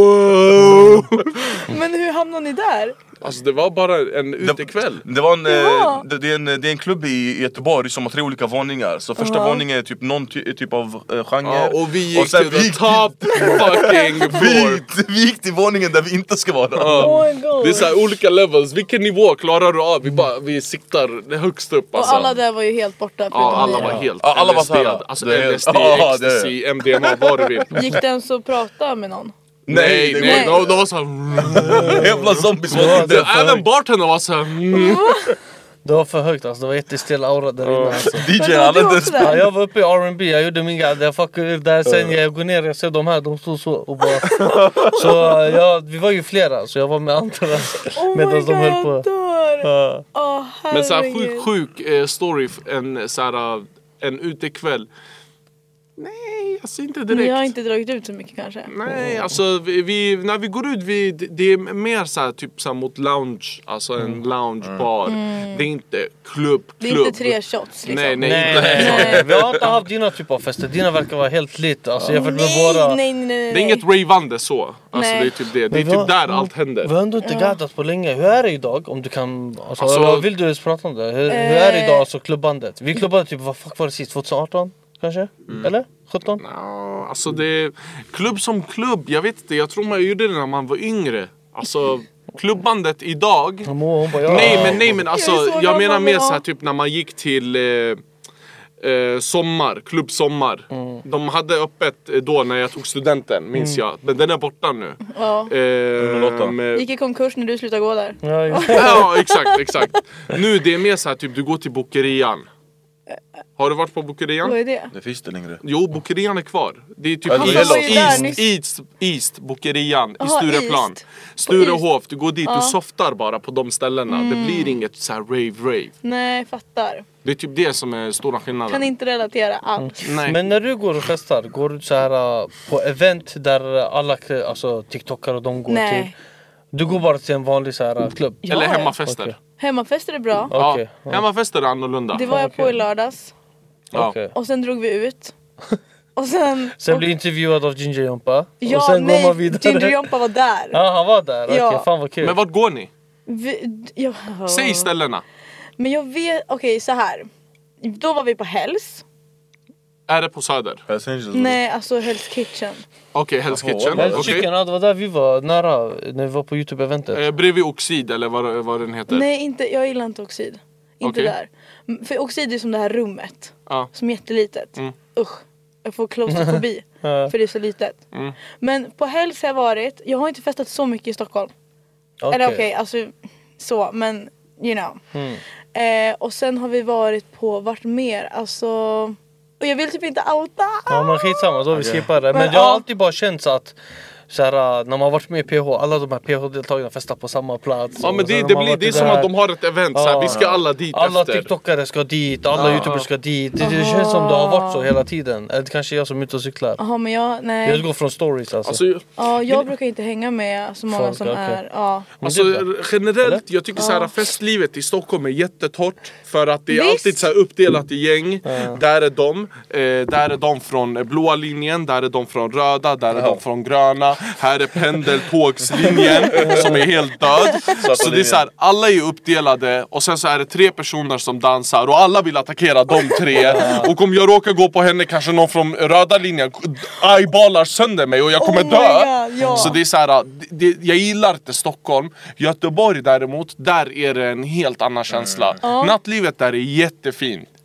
wow. Men hur hamnade ni där? Alltså det var bara en utekväll. Det, det var en, ja. det, det, är en, det är en klubb i Göteborg som har tre olika våningar. Så första uh-huh. våningen är typ någon ty, typ av uh, genre. Ja, och vi gick och sen till vi gick top fucking floor. Vi, vi gick till våningen där vi inte ska vara. Uh. Oh my God. Det är så här olika levels. Vilken nivå klarar du av? Vi, bara, vi siktar högst upp. Alltså. Och alla där var ju helt borta. Ja, alla var helt ja, alla var så här. Alltså L S D, ja, ecstasy, M D M A, vad du vill. Gick den så prata med någon? Nej, nej, nej. De, de var såhär jävla zombies. Även bartendern var såhär mm. Det var för högt alltså, det var jättestill aura där inne alltså. D J hade ja, jag var uppe i R and B, jag gjorde min grej, jag fuckade ur där, sen jag går ner, jag ser de här, de stod så och bara så ja, vi var ju flera, så jag var med andra oh medan de höll på ja. oh, men såhär sjuk, sjuk eh, story, en såhär, en utekväll. Nej, alltså inte direkt. Ni har inte dragit ut så mycket kanske? Nej, alltså vi, vi, när vi går ut, vi, det är mer så här, typ så här mot lounge. Alltså en mm. loungebar. Mm. Det är inte klubb, klubb. Det är inte tre shots liksom. Nej, nej, nej, nej. nej. Vi har inte haft dina typer av fester. Dina verkar vara helt lit. Alltså, oh, nej, med våra... nej, nej, nej. Det är inget ravande så. Alltså det är typ det. Det är typ har, där allt händer. Vi har ändå inte ja. gaddat på länge. Hur är det idag? Om du kan... Alltså, alltså, vill du prata om det? Hur, eh... hur är det idag, alltså klubbandet? Vi klubbade typ, vad fuck var det sist? tjugo arton? Kanske? Mm. Eller? sjutton? No, alltså det är klubb som klubb. Jag vet inte, jag tror man gjorde det när man var yngre. Alltså klubbandet idag. Bara, ja. Nej men nej men alltså jag, jag menar mer så här typ när man gick till eh, eh, sommar, klubb sommar. Mm. De hade öppet då när jag tog studenten, minns mm. jag. Men den är borta nu. Ja. Eh, med... Gick i konkurs när du slutade gå där. Ja, ja. ja exakt, exakt. Nu det är mer så här typ du går till Bokerian. Har du varit på Bokerian? Vad är det? Det finns det längre. Jo, Bokerian är kvar. Det är typ alltså, East, East, East, East Bokerian i Stureplan. Sturehof, du går dit, ja. du softar bara på de ställena. Mm. Det blir inget så här rave-rave. Nej, fattar. Det är typ det som är stora skillnaden. Kan inte relatera alls. Mm. Nej. Men när du går och festar, går du så här på event där alla alltså, TikTokare och de går Nej. till? Du går bara till en vanlig så här klubb? Ja. Eller hemmafester. Okay. Hemmafester är bra. Ja, okay. Hemmafester är annorlunda. Det var jag på i lördags. Ja. Okay. Och sen drog vi ut. Och sen sen blev intervjuad av Ginger Jompa. Ja, och sen nej, går man vidare. Ginger Jompa var där. Ja, han var där. Ja. Okay, fan vad kul. Men vart går ni? Vi, ja. Säg ställena. Men jag vet, okej okay, så här. Då var vi på Hells. Är det på Söder? Nej, alltså Hell's Kitchen. Okej, okay, Hell's Kitchen. Hell's okay. Kitchen, ja, det var där vi var nära när vi var på YouTube-eventet. Eh, bredvid Oxid eller vad, vad den heter? Nej, inte, jag gillar inte Oxid. Inte okay. där. För Oxid är som det här rummet. Ah. Som är jättelitet. Mm. Usch, jag får klaustrofobi. För det är så litet. Mm. Men på Hells har jag varit. Jag har inte festat så mycket i Stockholm. Okay. Eller okej, okay, alltså så. Men, you know. Mm. Eh, och sen har vi varit på, vart mer? Alltså... Och jag vill typ inte outa. Ja men skitsamma, då vi okay. skippar det. Men, men jag har alltid bara känt så att så här, när man har varit med i P H, alla de här P H-deltagarna festar på samma plats. Ja men det, det, blir, det är som att de har ett event, så här, vi ska alla dit alla efter. Alla TikTokare ska dit, alla ja. YouTubers ska dit. Det, det känns som det har varit så hela tiden. Eller kanske jag som är ute och cyklar. Jaha men jag, nej. Jag går från stories alltså. alltså ja, jag brukar inte hänga med så många folk, som okay. är. Ja. Alltså generellt, jag tycker så här, festlivet i Stockholm är jättetorrt. För att det är Visst. alltid så här uppdelat i gäng. Ja. Där är de, eh, där är de från blåa linjen, där är de från röda, där är ja. de från gröna. Här är pendeltågslinjen som är helt död. Så det är så här, alla är uppdelade och sen så är det tre personer som dansar och alla vill attackera de tre. Och om jag råkar gå på henne, kanske någon från röda linjen eyeballar sönder mig och jag kommer oh dö. God, ja. Så det är så här, det, jag gillar inte Stockholm. Göteborg däremot, där är det en helt annan känsla. Mm. Nattlivet där är jättefint.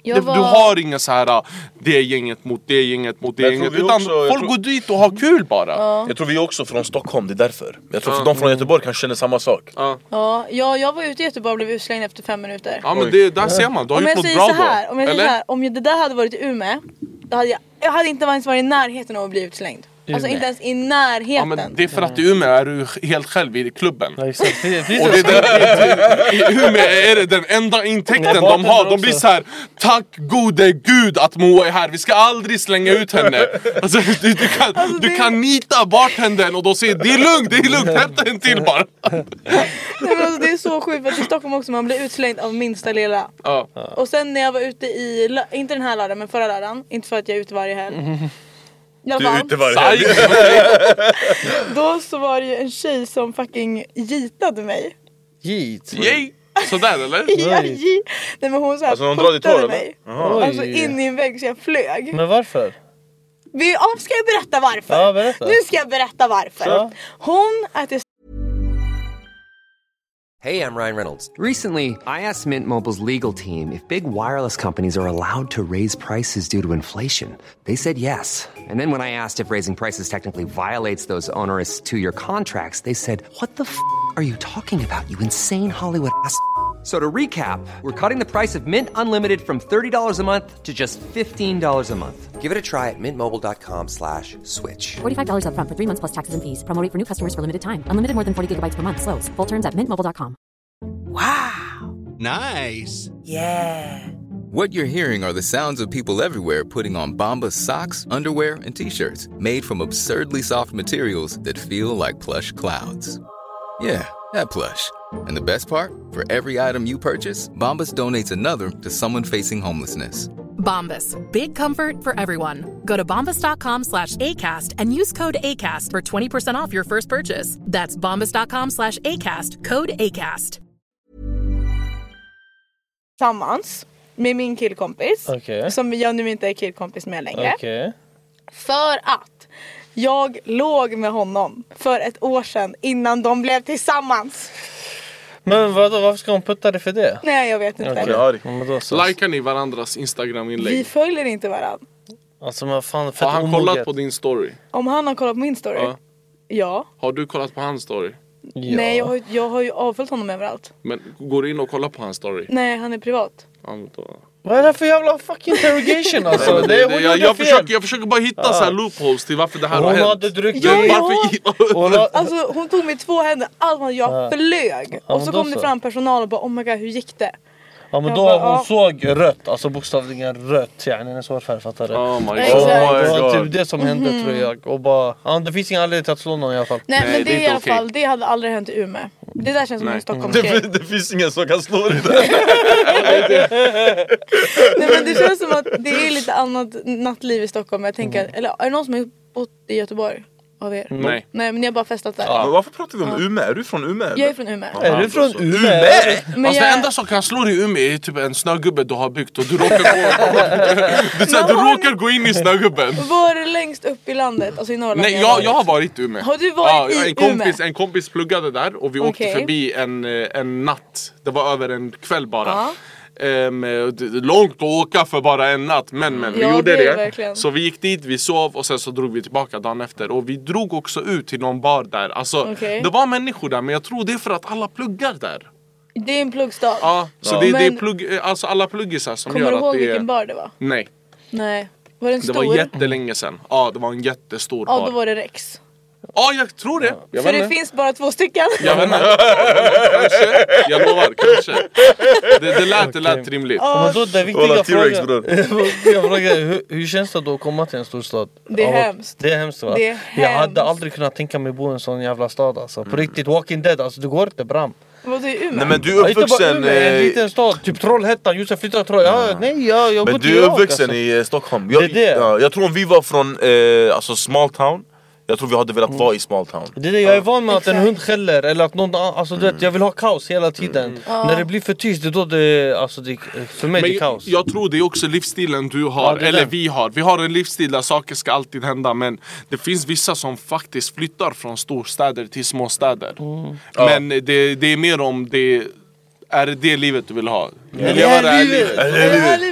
Det, var... Du har inga så här det gänget mot det gänget mot det gänget. Utan också, folk tror... går dit och har kul bara. Ja. Jag tror vi är också från Stockholm, det är därför. Jag tror ja. för de från Göteborg kanske känner samma sak. Ja, ja, ja jag var ute i Göteborg och blev utslängd efter fem minuter. Ja, men det, där ser man. Du har om gjort något bra här, om jag säger så här, om det där hade varit i Umeå, då hade jag, jag hade inte ens varit i närheten av att bli utslängd. Alltså inte ens i närheten. Ja, men det är för att i Umeå är du helt själv i klubben. Ja, exakt. Och det är den, i Umeå är det den enda intäkten de har. De blir så här: tack gode gud att Moa är här. Vi ska aldrig slänga ut henne. Alltså, du, du kan, alltså, du det... kan nita bartendern och då säger det är lugnt, det är lugnt, hämta en till bara. Nej, men alltså, det är så sjukt för att i Stockholm också man blir utslängd av minsta lilla. Ja. Och sen när jag var ute i, inte den här lördagen men förra lördagen, inte för att jag är ute varje helg. Mm. Du är ute varje helg. Då så var det ju en tjej som fucking gitade mig. Git? Yay! Sådär eller? Ja, gi- Nej men hon så här alltså, hon puttade mig. Alltså in i en vägg så jag flög. Men varför? Vi, ja, ska jag berätta varför? Ja, berätta. Nu ska jag berätta varför. Ja. Hon äter... Hey, I'm Ryan Reynolds. Recently, I asked Mint Mobile's legal team if big wireless companies are allowed to raise prices due to inflation. They said yes. And then when I asked if raising prices technically violates those onerous two-year contracts, they said, what the f*** are you talking about, you insane Hollywood ass f- So to recap, we're cutting the price of Mint Unlimited from thirty dollars a month to just fifteen dollars a month. Give it a try at mintmobile.com slash switch. forty-five dollars up front for three months plus taxes and fees. Promo rate for new customers for limited time. Unlimited more than forty gigabytes per month. Slows full terms at mint mobile dot com. Wow. Nice. Yeah. What you're hearing are the sounds of people everywhere putting on Bombas socks, underwear, and T-shirts made from absurdly soft materials that feel like plush clouds. Yeah, that plush. And the best part? For every item you purchase, Bombas donates another to someone facing homelessness. Bombas. Big comfort for everyone. Go to bombas.com slash ACAST and use code ACAST for twenty percent off your first purchase. That's bombas.com slash ACAST. Code ACAST. Tillsammans med min killkompis. Okay. Som jag nu inte är killkompis med längre. Okay. För att jag låg med honom för ett år sedan innan de blev tillsammans. Men vadå, varför ska hon putta det för det? Nej, jag vet inte. Okay. Likar ni varandras Instagram-inlägg? Vi följer inte varandra. Alltså, men fan, har han omoget. kollat på din story? Om han har kollat på min story? Ja. ja. Har du kollat på hans story? Ja. Nej, jag har, jag har ju avföljt honom överallt. Men går du in och kollar på hans story? Nej, han är privat. Ja, då... Vad är det för jävla fucking interrogation alltså? Nej, det, det, det, jag, jag, försöker, jag försöker bara hitta ah. så här loopholes till varför det här hon har hänt. Hon hade druckit. Ja, ja. Hon hade... Alltså hon tog mig två händer, allt man jag ah. flög. Och så kom det fram personal och bara, oh my god, hur gick det? Ja, men jag då bara, hon ah. såg rött, alltså bokstavligen rött, yani en svårfärg, fattar du? Oh my god. Det var typ det som hände mm. tror jag. Och bara, ja, det finns ingen anledning till att slå någon i alla fall. Nej, Nej men det, det är i alla okay. fall, det hade aldrig hänt i Umeå. Det där känns som en Stockholm mm. det, det finns ingen som kan slå dig där. Nej men det känns som att det är lite annat nattliv i Stockholm. Jag tänker, mm. eller är det någon som har bott i Göteborg? Av er? Nej. Nej, men jag har bara festat där. Ja, men varför pratar vi om ja. Umeå? Är du från Umeå? Jag är från Umeå. Ja, är du från Umeå? Umeå? Men alltså, jag... Det enda som kan slå dig i Umeå är typ en snögubbe du har byggt och du råkar gå du, så, du råkar gå in i snögubben. Var det längst upp i landet? Alltså i Norrland? Nej, jag, jag har varit i Umeå. Har du varit ja, i en kompis, Umeå? En kompis pluggade där och vi okay. åkte förbi en, en natt. Det var över en kväll bara. Ja. Um, långt att åka för bara en natt. Men, men ja, vi gjorde det, det. Så vi gick dit, vi sov och sen så drog vi tillbaka dagen efter. Och vi drog också ut till någon bar där. Alltså okay. det var människor där, men jag tror det är för att alla pluggar där. Det är en pluggstad. Ja, så ja. det, men... det är plugg, alltså alla pluggisar som kommer gör att det är... Kommer du ihåg vilken bar det var? Nej. Nej. Var det en det stor? var jättelänge sedan. Ja, det var en jättestor bar. Ja, då var det Rex. Ja, jag tror det. Jag för det inte. Finns bara två stycken. Jag vet inte. Kanske. Jag lovar, kanske. Det, det lät, det lät rimligt. Oh. Men då, det är viktiga fråga. Jag frågar, hur, hur känns det då att komma till en stor stad? Det är hemskt. Det är hemskt, va? Det är hemskt. Jag hade aldrig kunnat tänka mig bo i en sån jävla stad alltså. På riktigt, Walking Dead, alltså det går inte bram. Vad är Umeå? Nej men du är uppvuxen i en liten stad, typ Trollhättan, just jag flyttade till Trollhättan. Ja, nej, jag, jag men du är uppvuxen alltså. I Stockholm. Jag, det är det. Ja, jag tror om vi var från eh, alltså small town. Jag tror vi hade velat vara i small town. Det är det, jag är van med att en hund skäller eller att någon, alltså mm. vet, jag vill ha kaos hela tiden. Mm. Mm. När det blir för tyst, det är då det, alltså det, för mig men det är kaos. Jag tror det är också livsstilen du har, ja, eller den. vi har. Vi har en livsstil där saker ska alltid hända, men det finns vissa som faktiskt flyttar från storstäder till småstäder. Mm. Men ja. det, det är mer om det, är det det livet du vill ha? Ja. Det, det här livet, det här livet du vill leva.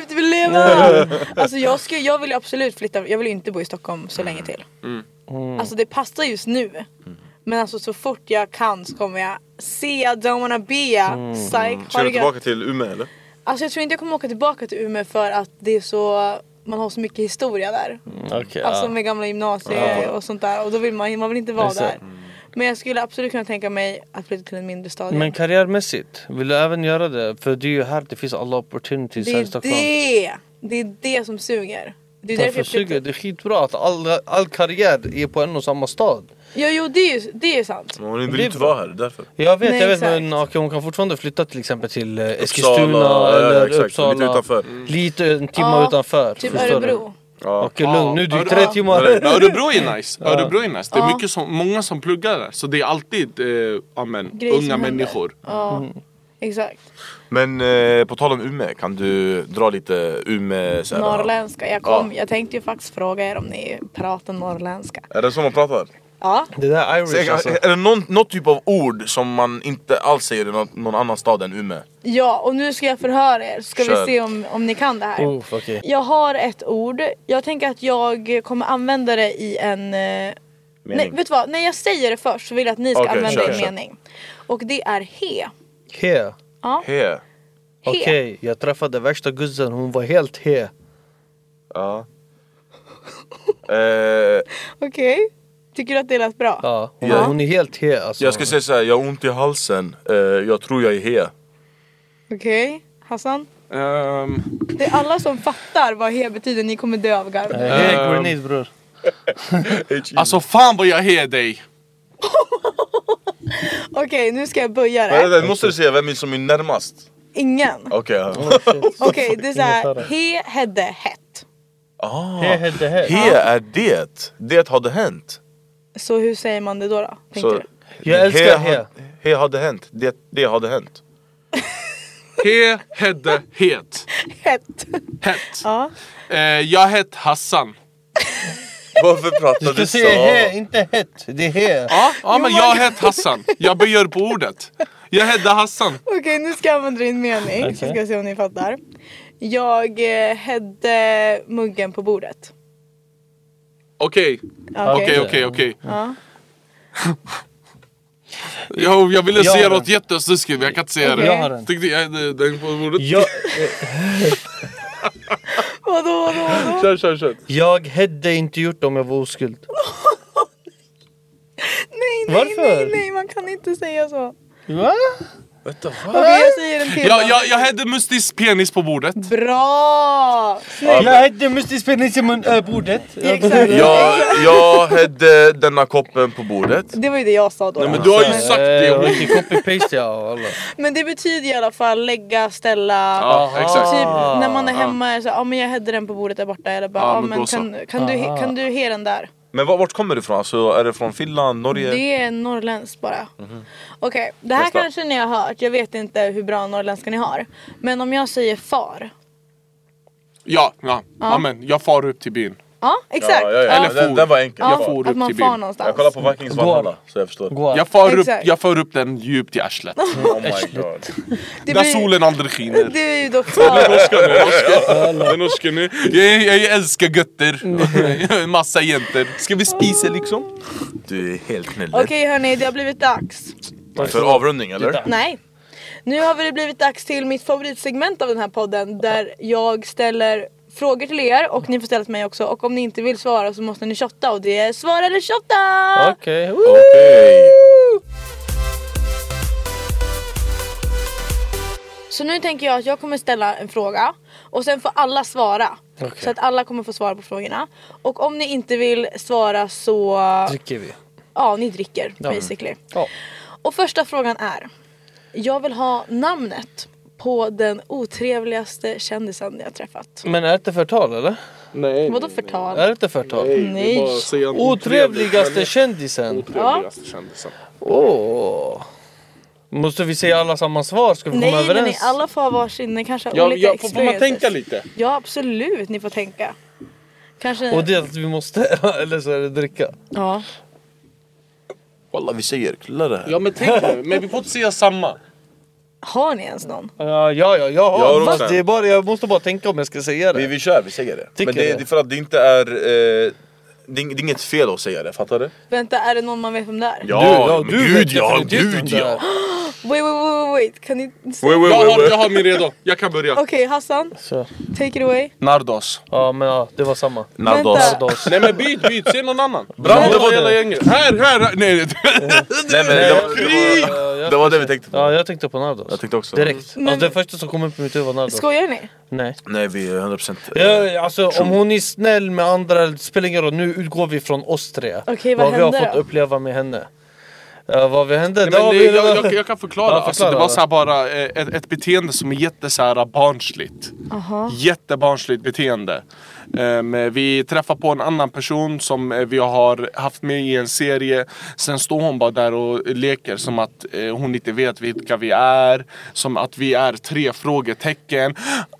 Jajamän! Alltså jag, ska, jag vill ju absolut flytta. Jag vill ju inte bo i Stockholm så länge till. Mm. Mm. Alltså det passar just nu. Mm. Men alltså så fort jag kan så kommer jag se I don't wanna be a mm. psych. Ska du tillbaka till Umeå eller? Alltså jag tror inte jag kommer åka tillbaka till Umeå för att det är så... Man har så mycket historia där. Mm. Okay, alltså ja. med gamla gymnasier och sånt där. Och då vill man, man vill inte vara Exakt. där. Mm. Men jag skulle absolut kunna tänka mig att flytta till en mindre stad. Men karriärmässigt, vill du även göra det? För det är ju här det finns alla opportunities här i Stockholm. Det är det! Det är det som suger. Det är därför jag suger. Det är skitbra att all, all karriär är på en och samma stad. Jo, jo det är ju det är sant. Men hon vill inte vara här, därför. Jag vet, Nej, jag vet exakt. men okay, hon kan fortfarande flytta till exempel till eh, Eskilstuna Uppsala, eller ja, Uppsala. Lite utanför. Mm. Lite en timme ja, utanför. Typ Örebro. Ja. Okej, okay, lugn. Nu är det ja. tre timmar. Men Örebro är nice. Ja. Örebro är nice. Det är ja. mycket som, många som pluggar där. Så det är alltid eh, amen, unga människor. Ja, mm. exakt. Men eh, på tal om Umeå, kan du dra lite Umeå så här, norrländska. Jag, kom, ja. jag tänkte ju faktiskt fråga er om ni pratar norrländska. Är det så man pratar? Ja. Det där är Irish, så, alltså. Är det någon, något typ av ord som man inte alls säger i någon, någon annan stad än Umeå? Ja, och nu ska jag förhöra er. Ska Kör. vi se om, om ni kan det här. Oh, okay. Jag har ett ord. Jag tänker att jag kommer använda det i en... Nej, vet du vad? När jag säger det först så vill jag att ni ska okay, använda kör, en kör. mening. Och det är he. He? Ja. He. Okej, okay, jag träffade värsta guzzen. Hon var helt he. Ja. eh, Okej. Okay. Tycker du att det lät bra? Ja, hon, ja. hon är helt he alltså. Jag ska säga så här, jag har ont i halsen. eh, Jag tror jag är he. Okej, okay. Hassan? Um. Det är alla som fattar vad he betyder. Ni kommer dö av garv. uh, He um. grenade bror. Alltså fan vad jag he dig. Okej, okay, nu ska jag börja det. Men, måste du säga vem är som är närmast? Ingen. Okej, okay, oh, Okej, okay, det är såhär. He hade hett. Ah, he hade hett. He är det. Det hade hänt. Så hur säger man det då då? Så, du? Jag älskar he. He hade hänt. Det, det hade hänt. He hade het. Hett. Hett. Ja. Eh, jag heter Hassan. Varför pratar du så? Du ska säga he, inte hett. Det är he. Ja, ja men jag heter Hassan. Jag böjer på ordet. Jag heter Hassan. Okej, okay, nu ska jag använda din mening. Okay. Så ska jag se om ni fattar. Jag eh, hade muggen på bordet. Okej. Okej, okej, okej. Jag, jag ville jag säga något jättesnuskigt men jag kan inte säga okay. det. Jag har den. Tyckte jag hade den på bordet. Jag... vadå, vadå, vadå? Kör, kör, kör. Jag hade inte gjort det om jag var oskuld. nej, nej, Varför? nej, nej, man kan inte säga så. Va? Vänta, va? Okej, okay, jag säger en till. Jag, jag, jag hade Mustis penis på bordet. Bra! Snyggt. Jag hade Mustis penis på bordet. Exakt. Jag, jag hade denna koppen på bordet. Det var ju det jag sa då. Nej, men du har ju sagt det. Vilken copy-paste jag alla. Men det betyder i alla fall lägga, ställa. Ja, exakt. Typ när man är hemma så, ja men jag hade den på bordet där borta. Eller bara, ja, ja, men men kan, kan, du, kan du he den där? Men vart kommer du ifrån? Alltså, är det från Finland, Norge? Det är norrländskt bara. Mm-hmm. Okej, okay, det här Nästa. kanske ni har hört. Jag vet inte hur bra norrländska ni har. Men om jag säger far. Ja, ja. ja. Amen. Jag far upp till byn. Ja, exakt. Ja, ja, ja. Eller den, den var enkel. Ja, jag for att upp man till far byn. någonstans. Jag kollar på Vikings Valhalla, så jag förstår. Går. Jag far, upp, Exakt. jag far upp den djupt i arslet. Oh my god. Det Där blir- solen aldrig skiner. Det är ju då Den far. norska nu, norska. Den norska nu. Jag, jag älskar götter. En massa jenter. Ska vi spisa liksom? Du är helt knällig. Okej okay, hörni, det har blivit dags. För avrundning eller? Nej. Nu har det blivit dags till mitt favoritsegment av den här podden. Där jag ställer frågor till er och ni får ställa till mig också. Och om ni inte vill svara så måste ni shotta. Och det är svara eller shotta! Okej. Okay. Okay. Så nu tänker jag att jag kommer ställa en fråga. Och sen får alla svara. Okay. Så att alla kommer få svara på frågorna. Och om ni inte vill svara så... Dricker vi. Ja, ni dricker ja. basically. Ja. Och första frågan är. Jag vill ha namnet på den otrevligaste kändisen jag träffat. Men är det inte förtal eller? Nej. Vadå förtal? Är det inte förtal? Nej. Nej. Det är bara att säga en Otrevligaste kändisen. Otrevligaste kändisen. Åh. Måste vi säga alla samma svar? Ska vi komma Nej, nej, överens? nej, alla får varsin. Ni kanske har Ja, olika ja, får, får man tänka lite? Ja, absolut. Ni får tänka. Kanske... Och det är att vi måste, eller så är det dricka. Ja. Wallah, vi säger klara det här. Ja, men tänk nu. Men vi får inte säga samma. Har ni ens någon? Ja, ja, ja, ja. Ja, Fast det är bara, jag måste bara tänka om jag ska säga det. Vi, vi kör, vi säger det. Tycker Men det, det? det är för att det inte är... Eh, det, är, det är inget fel att säga det, fattar du? Vänta, är det någon man vet om det är? Ja, Du, ja, men du gud vet ja, definitivt gud vem ja. det är. Wait, wait, wait, wait, wait. Kan ni säga? Wait, wait, Jag wait, har, wait. jag har min redo, jag kan börja. Okej, okay, Hassan. Så. Take it away. Nardos. Ja, men ja, det var samma. Nardos. Vänta. Nej men byt, byt, se någon annan. Bra, det var hela det. gänget. Här, här, här. Nej, nej. Nej men det var det, var, det var det vi tänkte på. Ja, jag tänkte på Nardos. Jag tänkte också. Direkt. Men- Alltså, det första som kom upp i mitt huvud var Nardos. Skojar ni? Nej. Nej, vi är hundra procent... Ja, alltså om hon är snäll med andra, det spelar ingen roll. Nu utgår vi från oss tre. Okej, vad vad vi har hände fått då? uppleva med henne. Ja, vad vi hände? Nej, Då men, har det, vi jag, redan- jag, jag kan förklara, Ja, alltså, det förklara. var så här bara eh, ett, ett beteende som är jätte så här barnsligt. Aha. Jättebarnsligt beteende. Um, vi träffar på en annan person som eh, vi har haft med i en serie. Sen står hon bara där och leker som att eh, hon inte vet vilka vi är. Som att vi är tre frågetecken.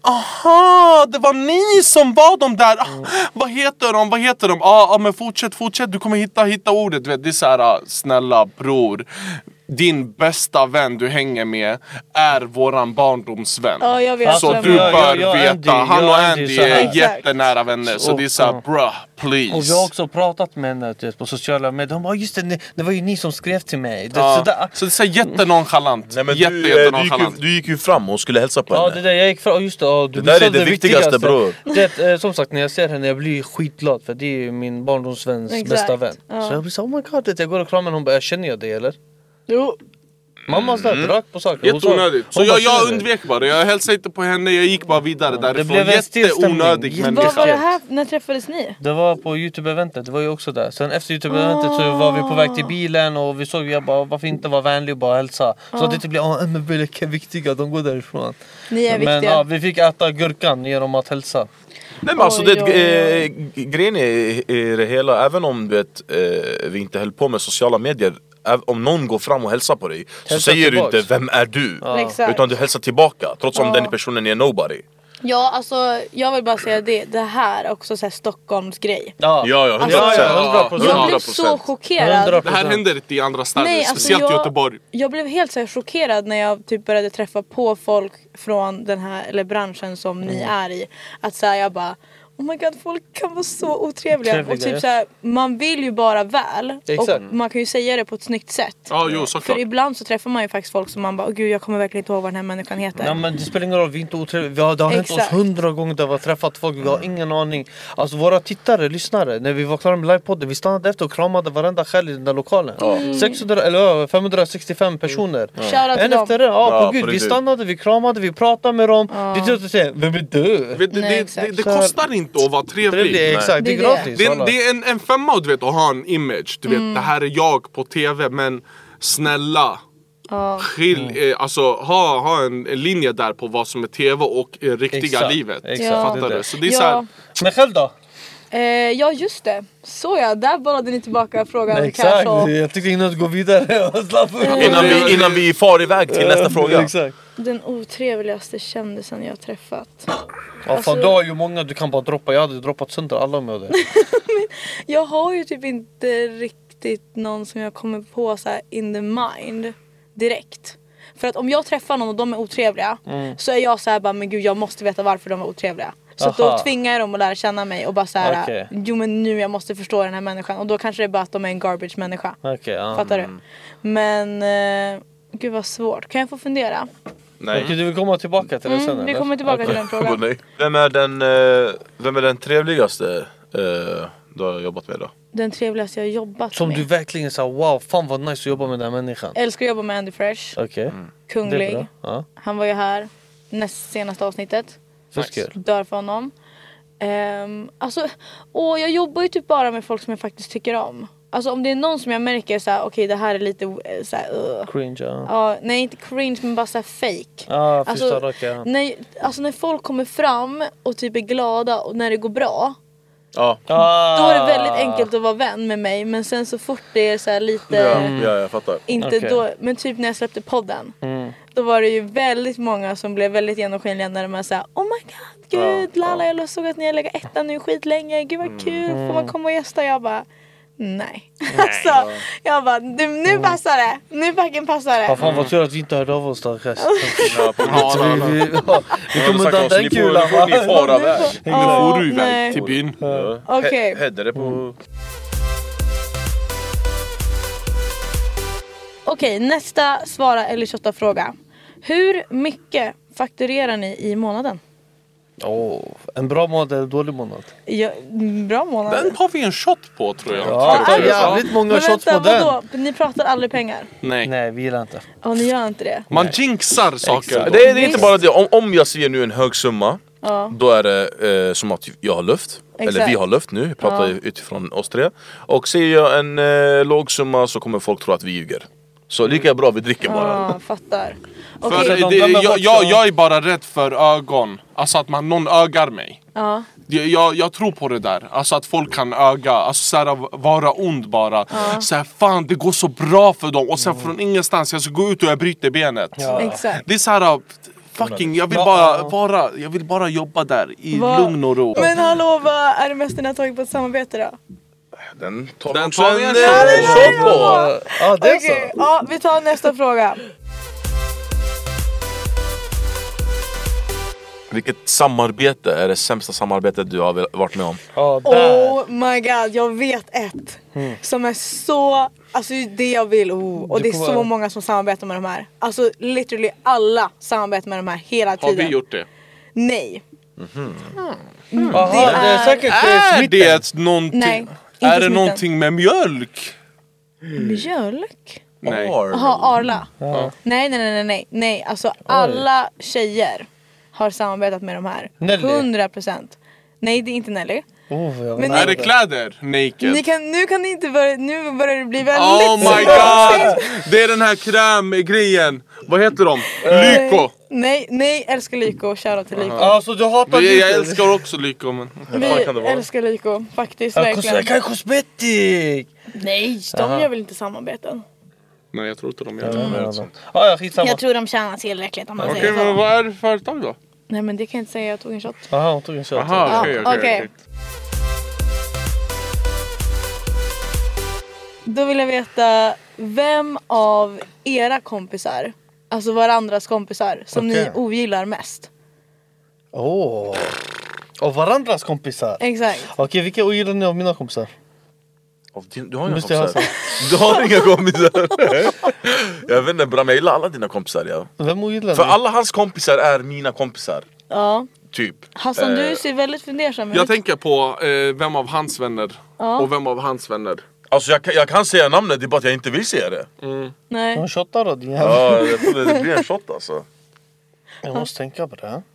Aha, det var ni som var de där. Ah, vad heter de? Vad heter de? Ja, ah, ah, men fortsätt, fortsätt. Du kommer hitta, hitta ordet. Du vet, det är så här, ah, snälla bror. Din bästa vän du hänger med är våran barndomsvän. Ja, jag vet. Så vem du det är. bör jag- jag och veta, Andy, han jag och och Andy Andy så här. är Exakt. jättenära vänner. Så Och- det är såhär, ja. bruh, please. Och vi har också pratat med henne typ, på sociala medier. Hon bara, just det, ni- det var ju ni som skrev till mig. Det, Ja. sådär. Så det är så här jättenonchalant. Nej men Jätte, du, eh, du, gick ju, jättenonchalant. du gick ju fram och skulle hälsa på Ja, henne. det där, jag gick fram, just det, ja, du Det där är missade det viktigaste, bror. Det, eh, som sagt, när jag ser henne, jag blir skitglad. För det är ju min barndomsväns Exakt. bästa vän. Ja. Så jag blir så, oh my god, vet, jag går och kramar henne. Hon bara, känner jag dig eller? Jo. Mamma sa mm. rakt på saken. Hon sa- Jätteonödigt. Så hon bara, jag, jag känner dig? undvek bara. Jag hälsade inte på henne, jag gick bara vidare därifrån. blev en stel stämning. Jätteonödig Vad Vad var det människa. här? När träffades ni? Det var på Youtube-eventet, det var ju också där. Sen efter Youtube-eventet så var vi på väg till bilen och vi såg, jag bara, varför inte vara vänlig och bara hälsa. Så att det inte blir, åh men vilka är viktiga, de går därifrån. Ni är Men viktiga. ja, vi fick äta gurkan genom att hälsa. Nej men alltså Oj, det, oj, eh, grejen är, är det hela, även om du vet, eh, vi inte höll på med sociala medier, äv- om någon går fram och hälsar på dig så Hälsa säger tillbaks. du inte vem är du, Exakt. utan du hälsar tillbaka trots om Ja. den personen är nobody. Ja, alltså jag vill bara säga det. Det här är också så här Stockholms grej. Ja, Ja, ja, hundra Alltså, procent. hundra procent. Jag blev hundra så procent. chockerad. hundra Det här händer inte i andra städer, Nej, alltså speciellt jag, i Göteborg. Jag blev helt så här chockerad när jag typ började träffa på folk från den här eller branschen som ni är i. Att så här, jag bara, oh my god, folk kan vara så otrevliga. Trevliga, och typ ja. så här, man vill ju bara väl. Exakt. Och man kan ju säga det på ett snyggt sätt. Ja, jo, såklart. För ibland så träffar man ju faktiskt folk som man bara, åh gud jag kommer verkligen inte ihåg vad den här människan heter. Ja, men det spelar ingen roll, vi är inte otrevliga. Vi har, det har hänt oss Exakt. hundra gånger där vi har träffat folk, vi har ingen aning. Alltså våra tittare, lyssnare, när vi var klara med livepodden, vi stannade efter och kramade varenda själ i den där lokalen. sexhundra, eller ja, femhundrasextiofem personer. Shoutout till En dem. efter en, ja, Ja, på gud. på Vi riktigt. stannade, vi kramade, vi pratade med dem. Det är inte att säga, vem är du? Vet du, Nej, det, exakt. det, det kostar inte att vara trevlig. Trevlig, exakt, det är Det är det. gratis. Det är, en, alla. det är en, en femma du vet, att ha en image. Du vet, Mm. det här är jag på tv, men snälla. Skil, eh, alltså, ha, ha en, en linje där på vad som är tv och eh, riktiga Exakt, livet. exakt, Fattar det är du? det. Så det är Ja. så här, Men själv då? Eh, ja just det. Så ja, där bollade ni tillbaka frågan. Exakt, Cash och- jag tyckte innan att gå vidare och slappa Innan vi, innan vi far iväg till nästa fråga. Exakt. Den otrevligaste kändisen jag har träffat. Ja, Alltså- fan, du har ju många du kan bara droppa. Jag hade droppat sönder alla med det. Jag har ju typ inte riktigt någon som jag kommer på så här in the mind direkt. För att om jag träffar någon och de är otrevliga så är jag så här bara, men gud jag måste veta varför de var otrevliga. Så att då Aha. tvingar jag dem att lära känna mig och bara så här, Okej. jo men nu jag måste förstå den här människan. Och då kanske det är bara att de är en garbage människa. Okej, ja. Fattar du? Men, eh, gud vad svårt. Kan jag få fundera? Nej. Okej, du vill komma tillbaka till det sen Mm, vi eller? kommer tillbaka till den Oh, frågan. nej. Vem är den, eh, vem är den trevligaste eh, du har jobbat med då? Den trevligaste jag har jobbat Som med. du verkligen sa, wow, fan vad nice att jobba med den här människan. Älskar att jobba med Andy Fresh. Okej, Mm. det är Kunglig. bra. Ja, Han var ju här näst senaste avsnittet. så kul. Dör för honom. Um, alltså, och jag jobbar ju typ bara med folk som jag faktiskt tycker om. Alltså om det är någon som jag märker såhär, okej okay, det här är lite uh, såhär, uh. Cringe, ja. Ja, nej inte cringe men bara såhär fake. Ja, Alltså, förstår raka, ja. när, alltså när folk kommer fram och typ är glada och när det går bra. Ja, Ah. Då är det väldigt enkelt att vara vän med mig. Men sen så fort det är så här lite ja, ja jag fattar. inte Okej. då, men typ när jag släppte podden. Mm. Då var det ju väldigt många som blev väldigt genomskinliga när de sa, oh my god, gud, Ja, Lala jag såg att ni har legat ettan nu skitlänge, gud vad kul, får man komma och gästa? Jag bara, Nej. Alltså, jag bara, du, nu passar det. Nu backen passar det. Ja, fan vad tur att vi inte hörde av oss då. Ja, ja, vi, vi, vi kommer inte den kulan. Nu får ni fara iväg. Nu får du iväg till byn. Okej. Hedde det på... Okej, nästa svara eller shotta fråga. Hur mycket fakturerar ni i månaden? Oh, en bra månad eller en dålig månad? Ja, bra månad. Den har vi en shot på tror jag. Ja, det är jävligt många men shots vänta, på den. vadå? Ni pratar aldrig pengar? Nej. Nej, vi gillar inte. Ja, ni gör inte det. Man jinxar saker. Det är, det är inte bara det. Om, om jag ser nu en hög summa, ja. då är det eh, som att jag har luft. Exakt. Eller vi har luft nu, jag pratar ja. utifrån oss tre. Och ser jag en eh, låg summa så kommer folk tro att vi ljuger. Så lika bra vi dricker bara. Ja, fattar. För Okay. det, jag, jag, jag är bara rädd för ögon. Alltså att man, någon ögar mig. Ja. Jag, jag, jag tror på det där. Alltså att folk kan öga. Alltså såhär, vara ond bara. Ja. Såhär, fan det går så bra för dem. Och sen från ingenstans jag ska gå ut och jag bryter benet. Ja. Exakt. Det är såhär, fucking jag vill bara vara, jag vill bara jobba där i Va? lugn och ro. Men hallå, vad är det mesta ni har tagit på ett samarbete då? Den tar, Den tar vi en shot på. Ja, det är Okej, så. ja, vi tar nästa fråga. Vilket samarbete är det sämsta samarbetet du har varit med om? Ja, där. Oh my god, jag vet ett mm. som är så, alltså det jag vill, oh, och det är så många som samarbetar med de här. Alltså literally alla samarbetar med de här hela tiden. Har vi gjort det? Nej. Mm-hmm. Mm. Det, Aha, är, det är säkert är det någonting? Nej, är det någonting med mjölk? Mjölk? Nej. Jaha, Arla. Ja. Nej, nej, nej, nej, nej. Alltså alla tjejer har samarbetat med de här. Nelly. hundra procent. Nej, det är inte Nelly. Oh, men är det kläder? Naked? Ni kan, nu kan ni inte börja, nu börjar det bli väldigt oh my god! Det är den här krämgrejen. Vad heter de? Lyko. Nej, nej, älskar Lyko. Shoutout till Lyko. Alltså du hatar Lyko. Lyko. Jag älskar också Lyko, men vi kan det älskar Lyko, faktiskt, ja, verkligen. Jag kan kosmetik. Nej, de Aha. gör väl inte samarbeten. Nej, jag tror inte de gör det. Mm. Ja, ja, skitsamma. Jag tror de tjänar tillräckligt om man Okej, säger så. men vad är det för företag då? Nej, men det kan jag inte säga, jag tog en shot. Aha, hon tog en shot. Aha, okej, ja, okej, okej. Då vill jag veta, vem av era kompisar, alltså varandras kompisar, som okay. ni ogillar mest? Åh, oh. Och varandras kompisar? Exakt. Okej, okay, vilka ogillar ni av mina kompisar? Du har inga kompisar. Du har inga kompisar. Jag vet inte, bra, men jag gillar alla dina kompisar. Ja. Vem ogillar För ni? alla hans kompisar är mina kompisar. Ja. Typ. Hassan, eh. du ser väldigt fundersam ut. Jag tänker på eh, vem av hans vänner ja. och vem av hans vänner. Alltså jag, jag kan säga namnet, det är bara att jag inte vill säga det. Mm. Nej. Hon shottar då din jävla. Ja, jag tror det, det blir en shot alltså. Jag måste tänka på det.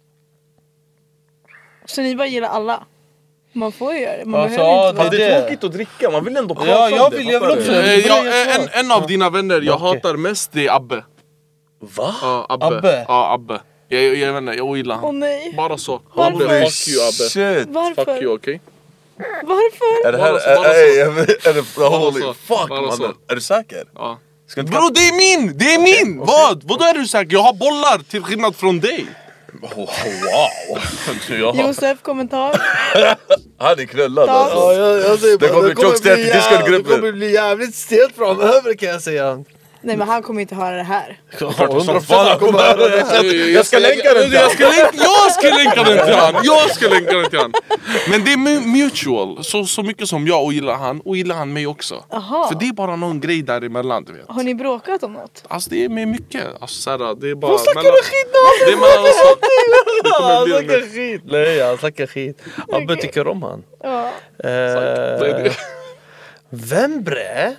Så ni bara gillar alla? Man får ju göra det. Man alltså, behöver inte vara... Det är tråkigt att dricka, man vill ändå prata ja, jag vill, det. Jag vill också. Eh, jag, en, en av dina vänner jag okay. hatar mest, det är Abbe. Va? Ja, Abbe. Abbe? Ja, Abbe. Jag, jag, jag vet inte, jag gillar han. Åh nej. Bara så. Varför? Abbe, fuck you Abbe. Shit. Varför? Fuck you, okej? Okay? Varför? Är det här, bara så, bara är, är, är det, holy så, fuck mannen. Är du säker? Ja. Bro, det är min! Det är okay, min! Okay. Vad? Vad är du säker? Jag har bollar till skillnad från dig. Oh, wow. Josef, kommentar? Han är knullad alltså. Ja, jag, jag säger bara, det kommer, det kommer bli, jävligt, det kommer bli jävligt stelt framöver kan jag säga. Nej, men han kommer inte höra det här. hundra procent han kommer höra det här. Jag ska länka den till jag ska, länka, jag ska länka den till han. Jag ska länka den till han. Men det är mutual. Så, så mycket som jag ogillar han, och gillar han mig också. Aha. För det är bara någon grej däremellan, du vet. Har ni bråkat om något? Alltså det är med mycket. Alltså såhär, det är bara... Vad snackar du skit då? Det är mellan oss. Han snackar skit. Nej, han snackar skit. Abbe tycker om han. Ja. Eh, vem bre?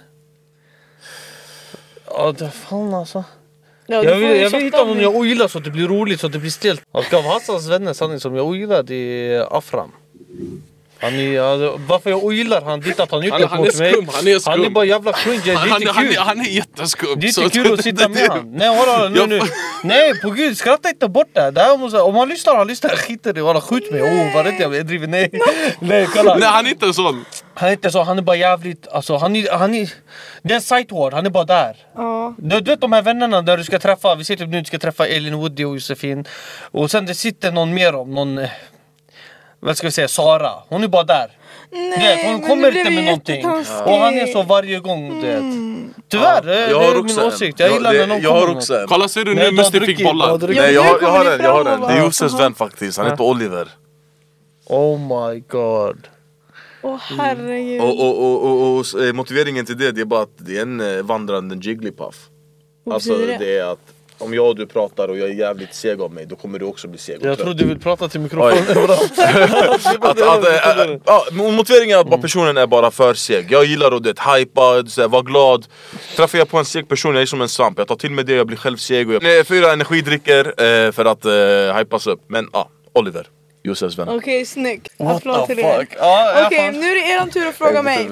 Ja, det fan alltså. Ja, jag vill, jag vill hitta någon jag ogillar så att det blir roligt, så att det blir stelt. Och av Hassans vänner sanning som jag ogillar, det är Afram. Han är, alltså, varför jag ogillar han, det är att han gjort det mot mig. Han är skum, han är bara jävla cringe, det är han, inte han, kul. Han, han är jätteskum. Det är inte kul att sitta med han. Nej, hålla, nu, nu. Nej, på gud, skratta inte bort det. Det här måste, om han lyssnar, han lyssnar, skiter det. Hålla, skjut mig. Åh, vad rätt jag är driver. Nej, nej, kolla. Nej, han är inte sån. Han är inte så, han är bara jävligt, alltså han är, han är, det är en sightward, han är bara där. Ja. Du, du vet de här vännerna där du ska träffa, vi ser typ nu du ska träffa Elin Woody och Josefin. Och sen det sitter någon mer om, någon, vad ska vi säga, Sara. Hon är bara där. Nej, hon kommer inte med någonting. Och han är så varje gång, du vet. Tyvärr, ja, jag har det är min åsikt. Jag gillar när någon jag kommer har också en. Kolla, ser du nu Musti fick bollar. Nej, jag har, jag har en, jag har en. Det är Josefs vän faktiskt, han heter Oliver. Oh my god. Åh oh, herregud. Och, och, och, och, och, och motiveringen till det, det är bara att det är en vandrande Jigglypuff. Alltså det? det är att om jag och du pratar och jag är jävligt seg av mig, då kommer du också bli seg. Jag tror du vill prata till mikrofonen. att, att, äh, äh, ja, motiveringen är att mm. personen är bara för seg. Jag gillar att det hypa, vara glad. Träffar jag på en seg person, jag är som en svamp. Jag tar till mig det, jag blir själv seg. Och jag... Fyra energidricker eh, för att eh, hypas upp. Men ja, ah, Oliver, Josefs vän. Okej, okay, snyggt. Applåd till er. Ah, Okej, okay, nu är det er tur att fråga mig.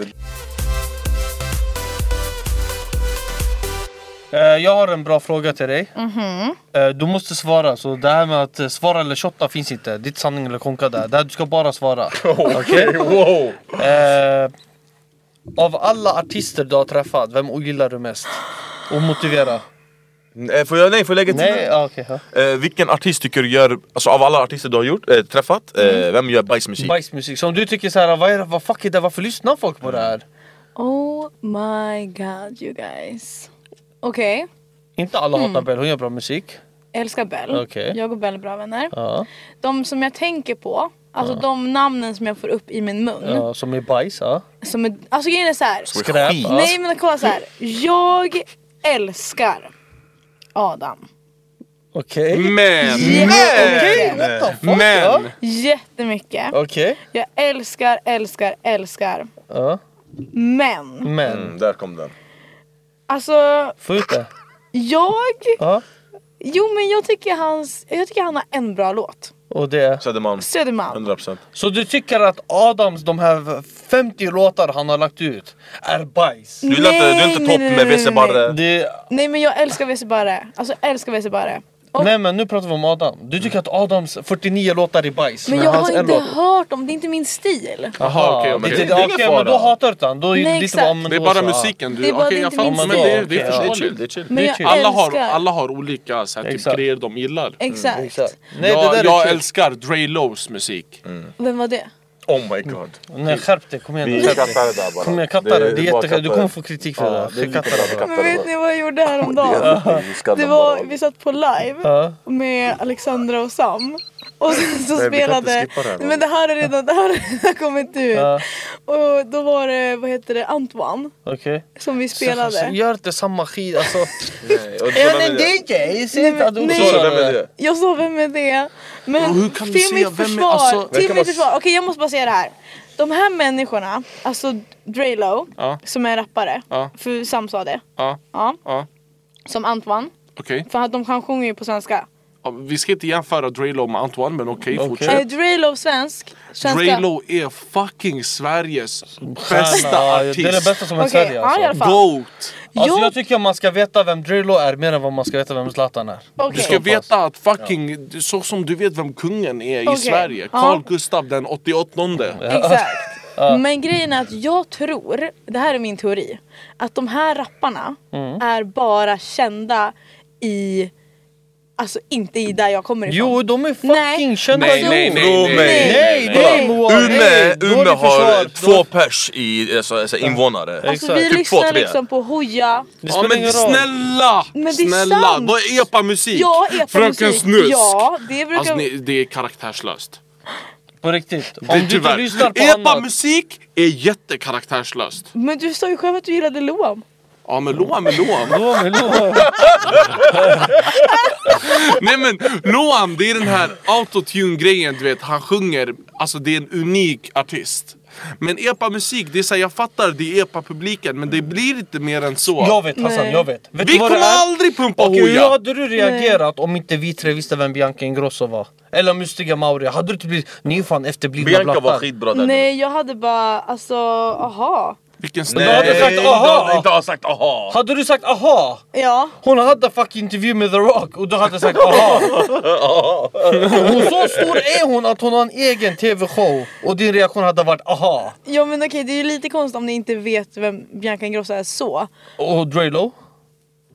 Jag har en bra fråga till dig. Mm-hmm. Du måste svara. Så det här med att svara eller shotta finns inte. Ditt sanning eller konka där. Det här, du ska bara svara. Okej, okay? Wow. eh, Av alla artister du har träffat, vem ogillar du mest? Och motivera. Får jag, nej, får jag lägga till? Nej, ah, okay, ja. eh, Vilken artist tycker du gör, alltså av alla artister du har gjort, eh, träffat, eh, mm. vem gör bajsmusik? Bajsmusik, som du tycker såhär, vad, är, vad fuck är det, varför lyssnar folk på det här? Oh my god, you guys. Okej. Okay. Inte alla hatar mm. Bell, hon gör bra musik. Älskar Bell. Okay. Jag och Bell är bra vänner. Ja. De som jag tänker på, alltså ja. de namnen som jag får upp i min mun. Ja, som är bajs, ja. Som är, alltså grejen är så här. Skräp. Ja. Nej men kolla så här. Jag älskar Adam. Okej. Okay. Men. Jättemycket. Men. Men. Jättemycket. Okej. Okay. Jag älskar, älskar, älskar. Ja. Men. Men. Mm, där kom den. Alltså. Få ut det. Jag. Ja. Jo men jag tycker hans. Jag tycker han har en bra låt. Och det Södermalm. Södermalm. hundra procent. Så du tycker att Adams, de här femtio låtar han har lagt ut, är bajs? Du är inte, du är inte topp med Vese Barre. Det... Nej men jag älskar Vese Barre. Alltså jag älskar Vese Barre. Och... Nej men nu pratar vi om Adam. Du tycker att Adams fyrtionio låtar är bajs. Men, men jag har inte hört om, det är inte min stil. Jaha, okej okay, okay. okay, okay, men då hatar du han. Då är Nej, lite vad, det är bara musiken. Du, det är bara okay, det inte min men stil. det är, det är förståeligt. Det är chill. Men jag alla, har, älskar. alla har olika så här, typ grejer de gillar. Exakt. Mm, exakt. Nej, jag det där jag älskar Dre Lows musik. Mm. Vem var det? Oh my god. Nej, skärp dig, kom igen. Vi kattar det där bara. Kom igen, kattar det. Det är jättekul. Du kommer få kritik för det. Det är Men vet ni vad jag gjorde häromdagen? Det var, vi satt på live med Alexandra och Sam. Och så, så Nej, spelade det men det här är redan det här har kommit ut. Ja. Och då var det vad heter det Antoine. Okej. Okay. Som vi spelade. Så, så gör inte samma skit alltså. Nej, och är det en D J? Säg inte att du sa vem är det? Jag sa vem är det? Men hur kan till mitt försvar, alltså, till mitt försvar. Okej, okay, jag måste bara säga det här. De här människorna, alltså Dre Low, ja. som är rappare. Ja. För Sam sa det. Ja. Ja. Ja. Som Antoine. Okej. Okay. För att de kan sjunga ju på svenska. Vi ska inte jämföra Dre Low med Antoine, men okej, okay, okay. fortsätt. Dre Low svensk. Svenska. Dre Low är fucking Sveriges bästa artist. Det är det bästa som är okay. Sverige alltså. Ja, Goat. Alltså jag tycker man ska veta vem Dre Low är mer än vad man ska veta vem Zlatan är. Okay. Du ska veta att fucking, ja. så som du vet vem kungen är okay. i Sverige. Carl ja. Gustav den åttioåttonde. Ja. Exakt. Ja. Men grejen är att jag tror, det här är min teori, att de här rapparna mm. är bara kända i... Alltså inte i där jag kommer ifrån. Jo, de är fucking nej. kända. Nej, nej, nej, nej, nej, nej, nej. Ume, Ume har två pers i alltså, alltså, invånare. Alltså vi typ lyssnar två, liksom på Hoja. Ja men snälla, men snälla, vad är epa-musik? Ja, epa-musik. Fröken Snusk. Ja, det brukar... Alltså, nej, det är karaktärslöst. På riktigt. Om du inte lyssnar på epa-musik är jättekaraktärslöst. Men du sa ju själv att du gillade Loam. Ja men Loam är Loam. Loam är Loam. Nej men Loam, det är den här autotune-grejen, du vet. Han sjunger, alltså det är en unik artist. Men epa-musik, det är så här, jag fattar, det är epa-publiken, men det blir inte mer än så. Jag vet Hassan, jag vet, vet vi kommer aldrig pumpa Hoja. Hur hade du reagerat Nej. om inte vi tre visste vem Bianca Ingrosso var? Eller Mustiga Mauri, hade du inte blivit, ni är fan efterblivna Bianca blattar. var skitbra där. Nej, jag hade bara, alltså, aha. Vilken Nej, du hade sagt aha. Inte har sagt aha. Hade du sagt aha? Ja. Hon hade fucking intervju med The Rock och du hade sagt aha. Hon så stor är hon att hon har en egen tv-show och din reaktion hade varit aha. Ja men okej, det är ju lite konstigt om ni inte vet vem Bianca Ingrosso är så. Och Dre Low?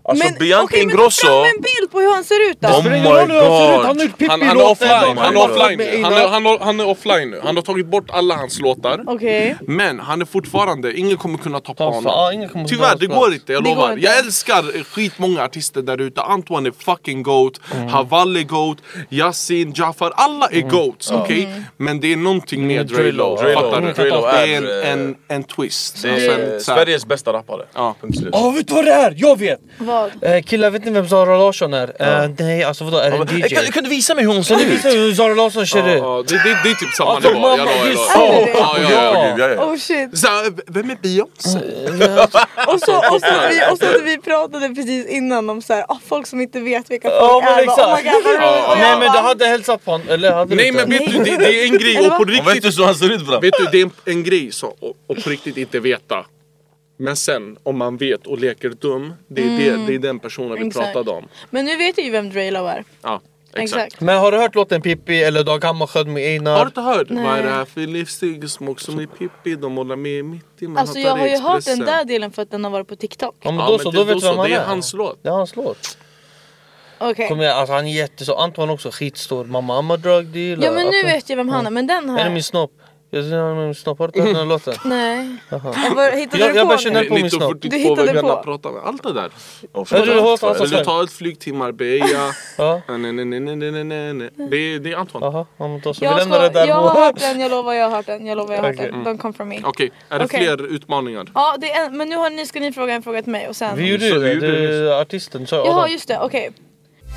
Alltså men, Bianca okay, Ingrosso. Men en bild på hur han ser ut då. Oh my god. Han, han är offline. Han är offline nu. Han är, han, är, han är offline nu. Han har tagit bort alla hans låtar. Okay. Men han är fortfarande, ingen kommer kunna ta på honom. Ja, Tyvärr, det går inte, jag det lovar. Jag älskar skitmånga artister där ute. Antoine är fucking goat. Mm. Haval är goat. Yasin, Jafar, alla är mm. goats, okej? Okay? Mm. Men det är någonting med Dre Lo. Fattar du? Det är en, en, en twist. Det är alltså en, Sveriges bästa rappare. Ja. Åh, vet du vad det är? Jag vet! Vad? Eh, killar, vet ni vem Zara Larsson är? Ja. Eh, nej, alltså vadå, är det en D J? Kan, kan du visa mig hur hon ser ut? Kan du visa mig hur Zara Larsson ser ut? Ja, det, det, det är typ samma alltså, nivå, jag lovar, jag lovar. Ja, ja, ja. Oh shit. Så, vem är Beyoncé? och, så, och, så, vi, och så vi pratade precis innan om så här, oh, folk som inte vet vilka folk oh, är. Exakt. Oh my God, ja. Nej, men du hade hälsat på honom, eller hade Nej, men vet du, det, det är en grej och på riktigt... Vet du så han ser ut bra? Vet du, det är en, en grej så, och, och på riktigt inte veta. Men sen, om man vet och leker dum, det är, mm. det, det är den personen vi exakt. Pratade om. Men nu vet jag ju vem Dre Lo är. Ja, exakt. exakt. Men har du hört låten Pippi eller Dag Hammarskjöld med Einar? Har du inte hört? Nej. Vad är det här för livsstil som också med Pippi? De håller med mitt i. Man alltså jag har ju hört den där delen för att den har varit på TikTok. Ja, men då ja, så, men då, då vet du vem han är. Det är hans låt. Det är hans låt. Okej. Okay. Alltså han är jätteså. Antoine också skitstor. Mamma, mamma drug dealer. Ja, men nu alltså, vet jag vem han är. Men den här... Är det min snopp? Jag ser min snopp. Har du hört den här låten? Nej. Var, hittade jag, du på jag bara känner på min snopp. Du hittade på? Prata med allt det där. Vill du ta ett flyg till Marbella? Ja. Nej, nej, nej, nej, nej, nej, nej. Det, det är Anton. Aha, jag, ska, jag har hört den, jag lovar jag har hört den. Jag lovar jag har hört den. Don't come from me. Okej, okay. Är det okay. fler utmaningar? Ja, det är en, men nu har ni, ska ni fråga en fråga till mig och sen... Vi gjorde det, det är artisten. Så, jaha, just det, okej. Okay.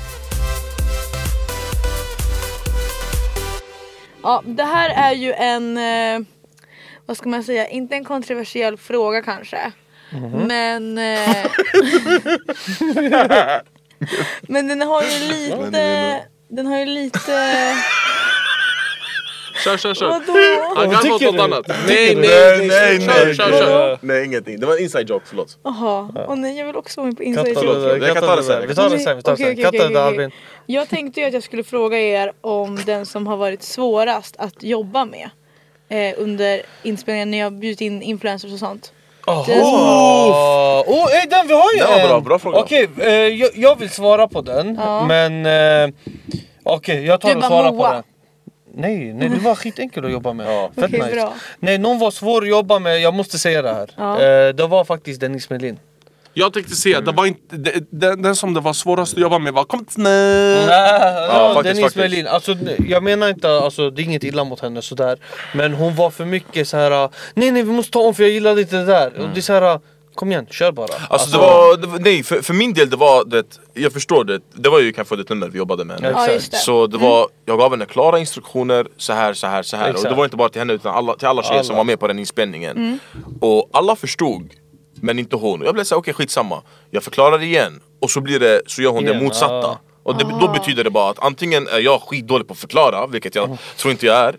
Ja, det här är ju en... Eh, vad ska man säga? Inte en kontroversiell fråga kanske. Mm-hmm. Men... Eh, men den har ju lite... Den har ju lite... Kör, kör, kör. Vadå? Han kan få något annat. Nej, nej, nej, nej, nej, kör, kör. Nej, ingenting. Det var en inside joke, förlåt. Jaha, och nej, jag vill också vara med på inside joke. Förlåt, jag kan ta det sen. Vi tar det sen, vi tar det sen. Katten där, Albin. Jag tänkte ju att jag skulle fråga er om den som har varit svårast att jobba med eh, under inspelningen när jag har bjudit in influencers och sånt. Åh, oh, oh, hey, den vi har ju en. Bra, bra fråga. Okej, okay, eh, jag, jag vill svara på den, ja. Men eh, okej, okay, jag tar och svarar på den. Nej, nej, det var skitenkelt att jobba med. Ja, fett okay, nice. Bra. Nej, någon var svår att jobba med, jag måste säga det här. Ja. Eh, det var faktiskt Dennis Melin. Jag tänkte säga, mm. det var inte, det, den, den som det var svårast att jobba med var kom till nej. Ja, ja, faktiskt, Dennis Melin. Alltså, jag menar inte, alltså, det är inget illa mot henne sådär. Men hon var för mycket så här. Nej, nej, vi måste ta om för jag gillade inte det där. Mm. Och det är så här. Kom igen, kör bara. Alltså, alltså det var, det var nej för, för min del det var det, jag förstår det. Det var ju kanske det nummer vi jobbade med henne. Ja, det. Så det var, jag gav henne klara instruktioner så här, så här, så här. Exakt. Och det var inte bara till henne utan alla, till alla tjejer alla. som var med på den inspelningen. Mm. Och alla förstod, men inte hon. Och jag blev så okej, okay, skitsamma. Jag förklarar igen och så blir det, så gör hon igen. det motsatta. Ah. Och det, då betyder det bara att antingen är jag skitdålig på att förklara, vilket jag mm. tror inte jag är,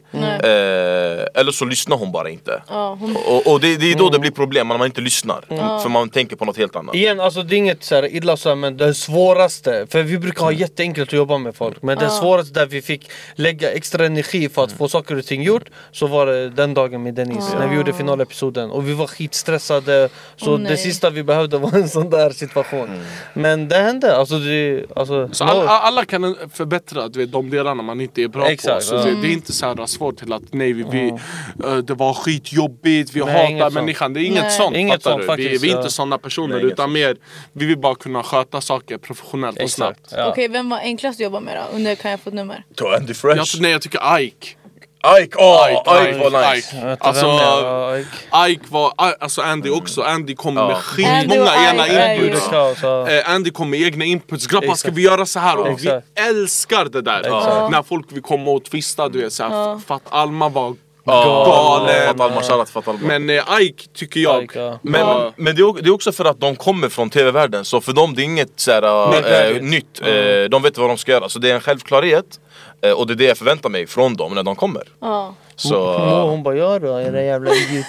eh, eller så lyssnar hon bara inte. Ja, hon... Och, och det, det är då mm. det blir problem när man inte lyssnar. Mm. För man tänker på något helt annat. Igen, alltså det är inget så här illa så, men det svåraste, för vi brukar ha jätteenkelt att jobba med folk, men det mm. svåraste där vi fick lägga extra energi för att mm. få saker och ting gjort, så var det den dagen med Dennis, mm. när vi gjorde finalepisoden. Och vi var skitstressade, så oh, det sista vi behövde var en sån där situation. Mm. Men det hände, alltså det... Alltså, så alla, alla kan förbättra, du vet, de delarna man inte är bra Exakt, på. Så ja. det, det är inte så här svårt till att nej, vi, vi, mm. det var skitjobbigt, vi nej, hatar människan. Det är inget nej. sånt, inget sånt du? Faktiskt, vi, vi är ja. inte sådana personer, nej, utan mer, vi vill bara kunna sköta saker professionellt och Exakt, snabbt. Ja. Okej, okay, vem var enklast att jobba med då? Under kan jag få ett nummer? Ta Andy Fresh. Jag, nej, jag tycker Ike. Ike, oh, Ike, Ike, Ike var nice. Ike. Alltså, Ike. Ike var, alltså Andy också. Andy kom ja. med skitmånga egna inputs. Uh, Andy kom med egna inputs. Grabbar, ska vi göra så här? Och vi älskar det där. Ja. När folk vill komma och twista, du vet, så här, ja. Fatt Alma var galen. Ja. Men uh, Ike tycker jag. Ike, ja. Men, ja. men det, är, det är också för att de kommer från tv-världen. Så för dem det är inget så här, äh, nytt. Mm. De vet vad de ska göra. Så det är en självklarhet. Och det är det jag förväntar mig från dem när de kommer. Ja. Så... Hon, hon bara, gör då, är det jävla idiot.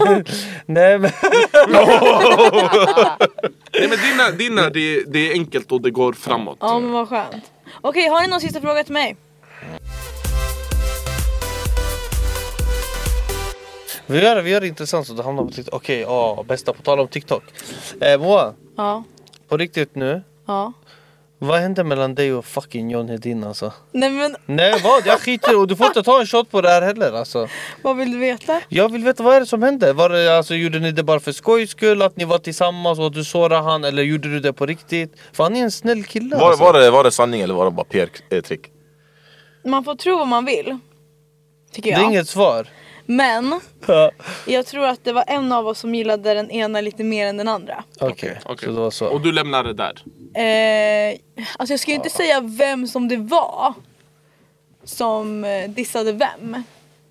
Nej men... Nej men dina, dina det, det är enkelt och det går framåt. Ja men vad skönt. Okej, har ni någon sista fråga till mig? Vi gör, vi gör det intressant så det hamnar på TikTok. Okej, ja, bästa på tal om TikTok. Eh, Moa. Ja. på riktigt nu. Ja. Vad hände mellan dig och fucking John Hedin alltså? Nej men... Nej vad? Jag skiter och du får inte ta en shot på det här heller alltså. Vad vill du veta? Jag vill veta vad är det som hände? Var det, alltså, gjorde ni det bara för skojs skull? Att ni var tillsammans och du sårade han? Eller gjorde du det på riktigt? För han är en snäll kille var, alltså. var, det, var det sanning eller var det bara P R-trick? Man får tro vad man vill. Tycker jag. Det är inget svar. Men jag tror att det var en av oss som gillade den ena lite mer än den andra. Okej, okay. okay. Så det var så. Och du lämnade där? Eh, alltså jag ska inte ja. säga vem som det var som eh, dissade vem.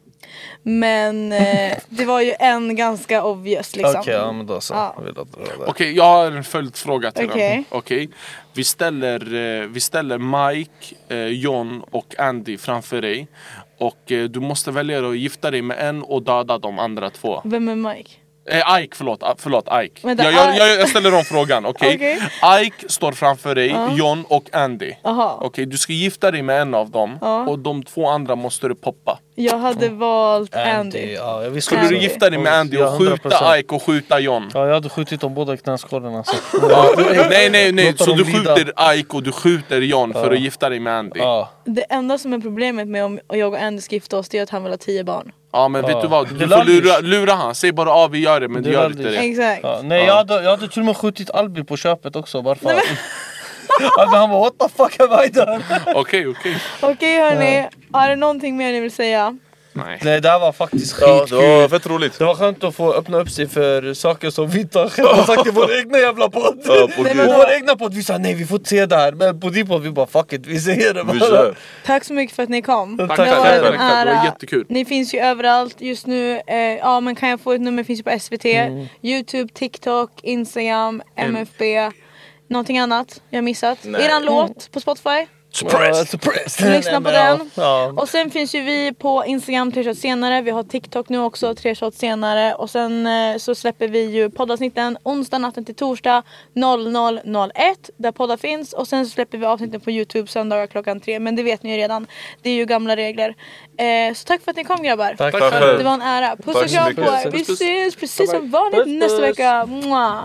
Men eh, det var ju en ganska obvious liksom. Okej, okay, ja, men då så. Ja. Okej, okay, jag har en följdfråga till okay. den. Okej. Okay. Vi ställer eh, vi ställer Mike, eh, John och Andy framför dig. Och eh, du måste välja att gifta dig med en och döda de andra två. Vem är Mike? Eh, Ike, förlåt, förlåt Ike. Vänta, jag, jag, jag, jag ställer om frågan, okej? Okay? Okay. Ike står framför dig, uh. John och Andy. Okej, okay, du ska gifta dig med en av dem. Uh. Och de två andra måste du poppa. Jag hade mm. valt Andy, Andy. Ja, jag Skulle Andy. du gifta dig med Andy och skjuta Ike och skjuta John? Ja, jag hade skjutit dem båda i knäskålen alltså. ja, nej, nej, nej, så du skjuter Ike och du skjuter John för uh. att gifta dig med Andy. uh. Det enda som är problemet med om jag och Andy ska gifta oss, det är att han vill ha tio barn. Ja men ja. vet du vad, du får lura, lura han, säg bara ja vi gör det men du gör inte det. Exakt. Ja, nej ja. jag, hade, jag hade till och med skjutit Albin på köpet också, bara för att alltså, han bara what the fuck have I done? Okej okej. Okej hörni, har det någonting mer ni vill säga? Nej. Nej, det här var faktiskt ja, skitkul. Det var fett roligt. Det var skönt att få öppna upp sig för saker som vi inte har själva sagt i vår egna jävla podd. Ja, på vår egna podd, vi sa nej vi får inte se det här. Men på din podd vi bara fuck it, vi säger det bara. Tack så mycket för att ni kom. Tack, tack, tack, tack, tack. Det var jättekul. Ni finns ju överallt just nu. eh, Ja men kan jag få ett nummer, finns ju på S V T, mm. YouTube, TikTok, Instagram, M F B. Någonting annat jag missat. Nej. Eran mm. låt på Spotify. Surprise. Surprise. Lyssna på den. Ja. Och sen finns ju vi på Instagram tre shots senare. Vi har TikTok nu också, tre shots senare. Och sen eh, så släpper vi ju poddavsnitten onsdag natten till torsdag noll noll noll ett där poddar finns. Och sen så släpper vi avsnitten på YouTube söndagar klockan tre. Men det vet ni ju redan. Det är ju gamla regler. eh, Så tack för att ni kom grabbar. Tack, tack för det var en ära. Puss och kram på er. Vi ses precis som vanligt nästa vecka. Mwah.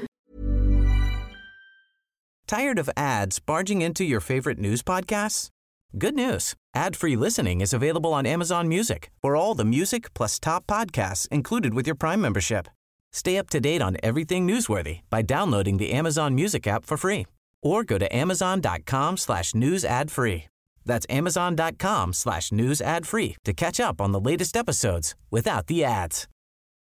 Tired of ads barging into your favorite news podcasts? Good news. Ad-free listening is available on Amazon Music for all the music plus top podcasts included with your Prime membership. Stay up to date on everything newsworthy by downloading the Amazon Music app for free or go to amazon.com slash news ad free. That's amazon.com slash news ad free to catch up on the latest episodes without the ads.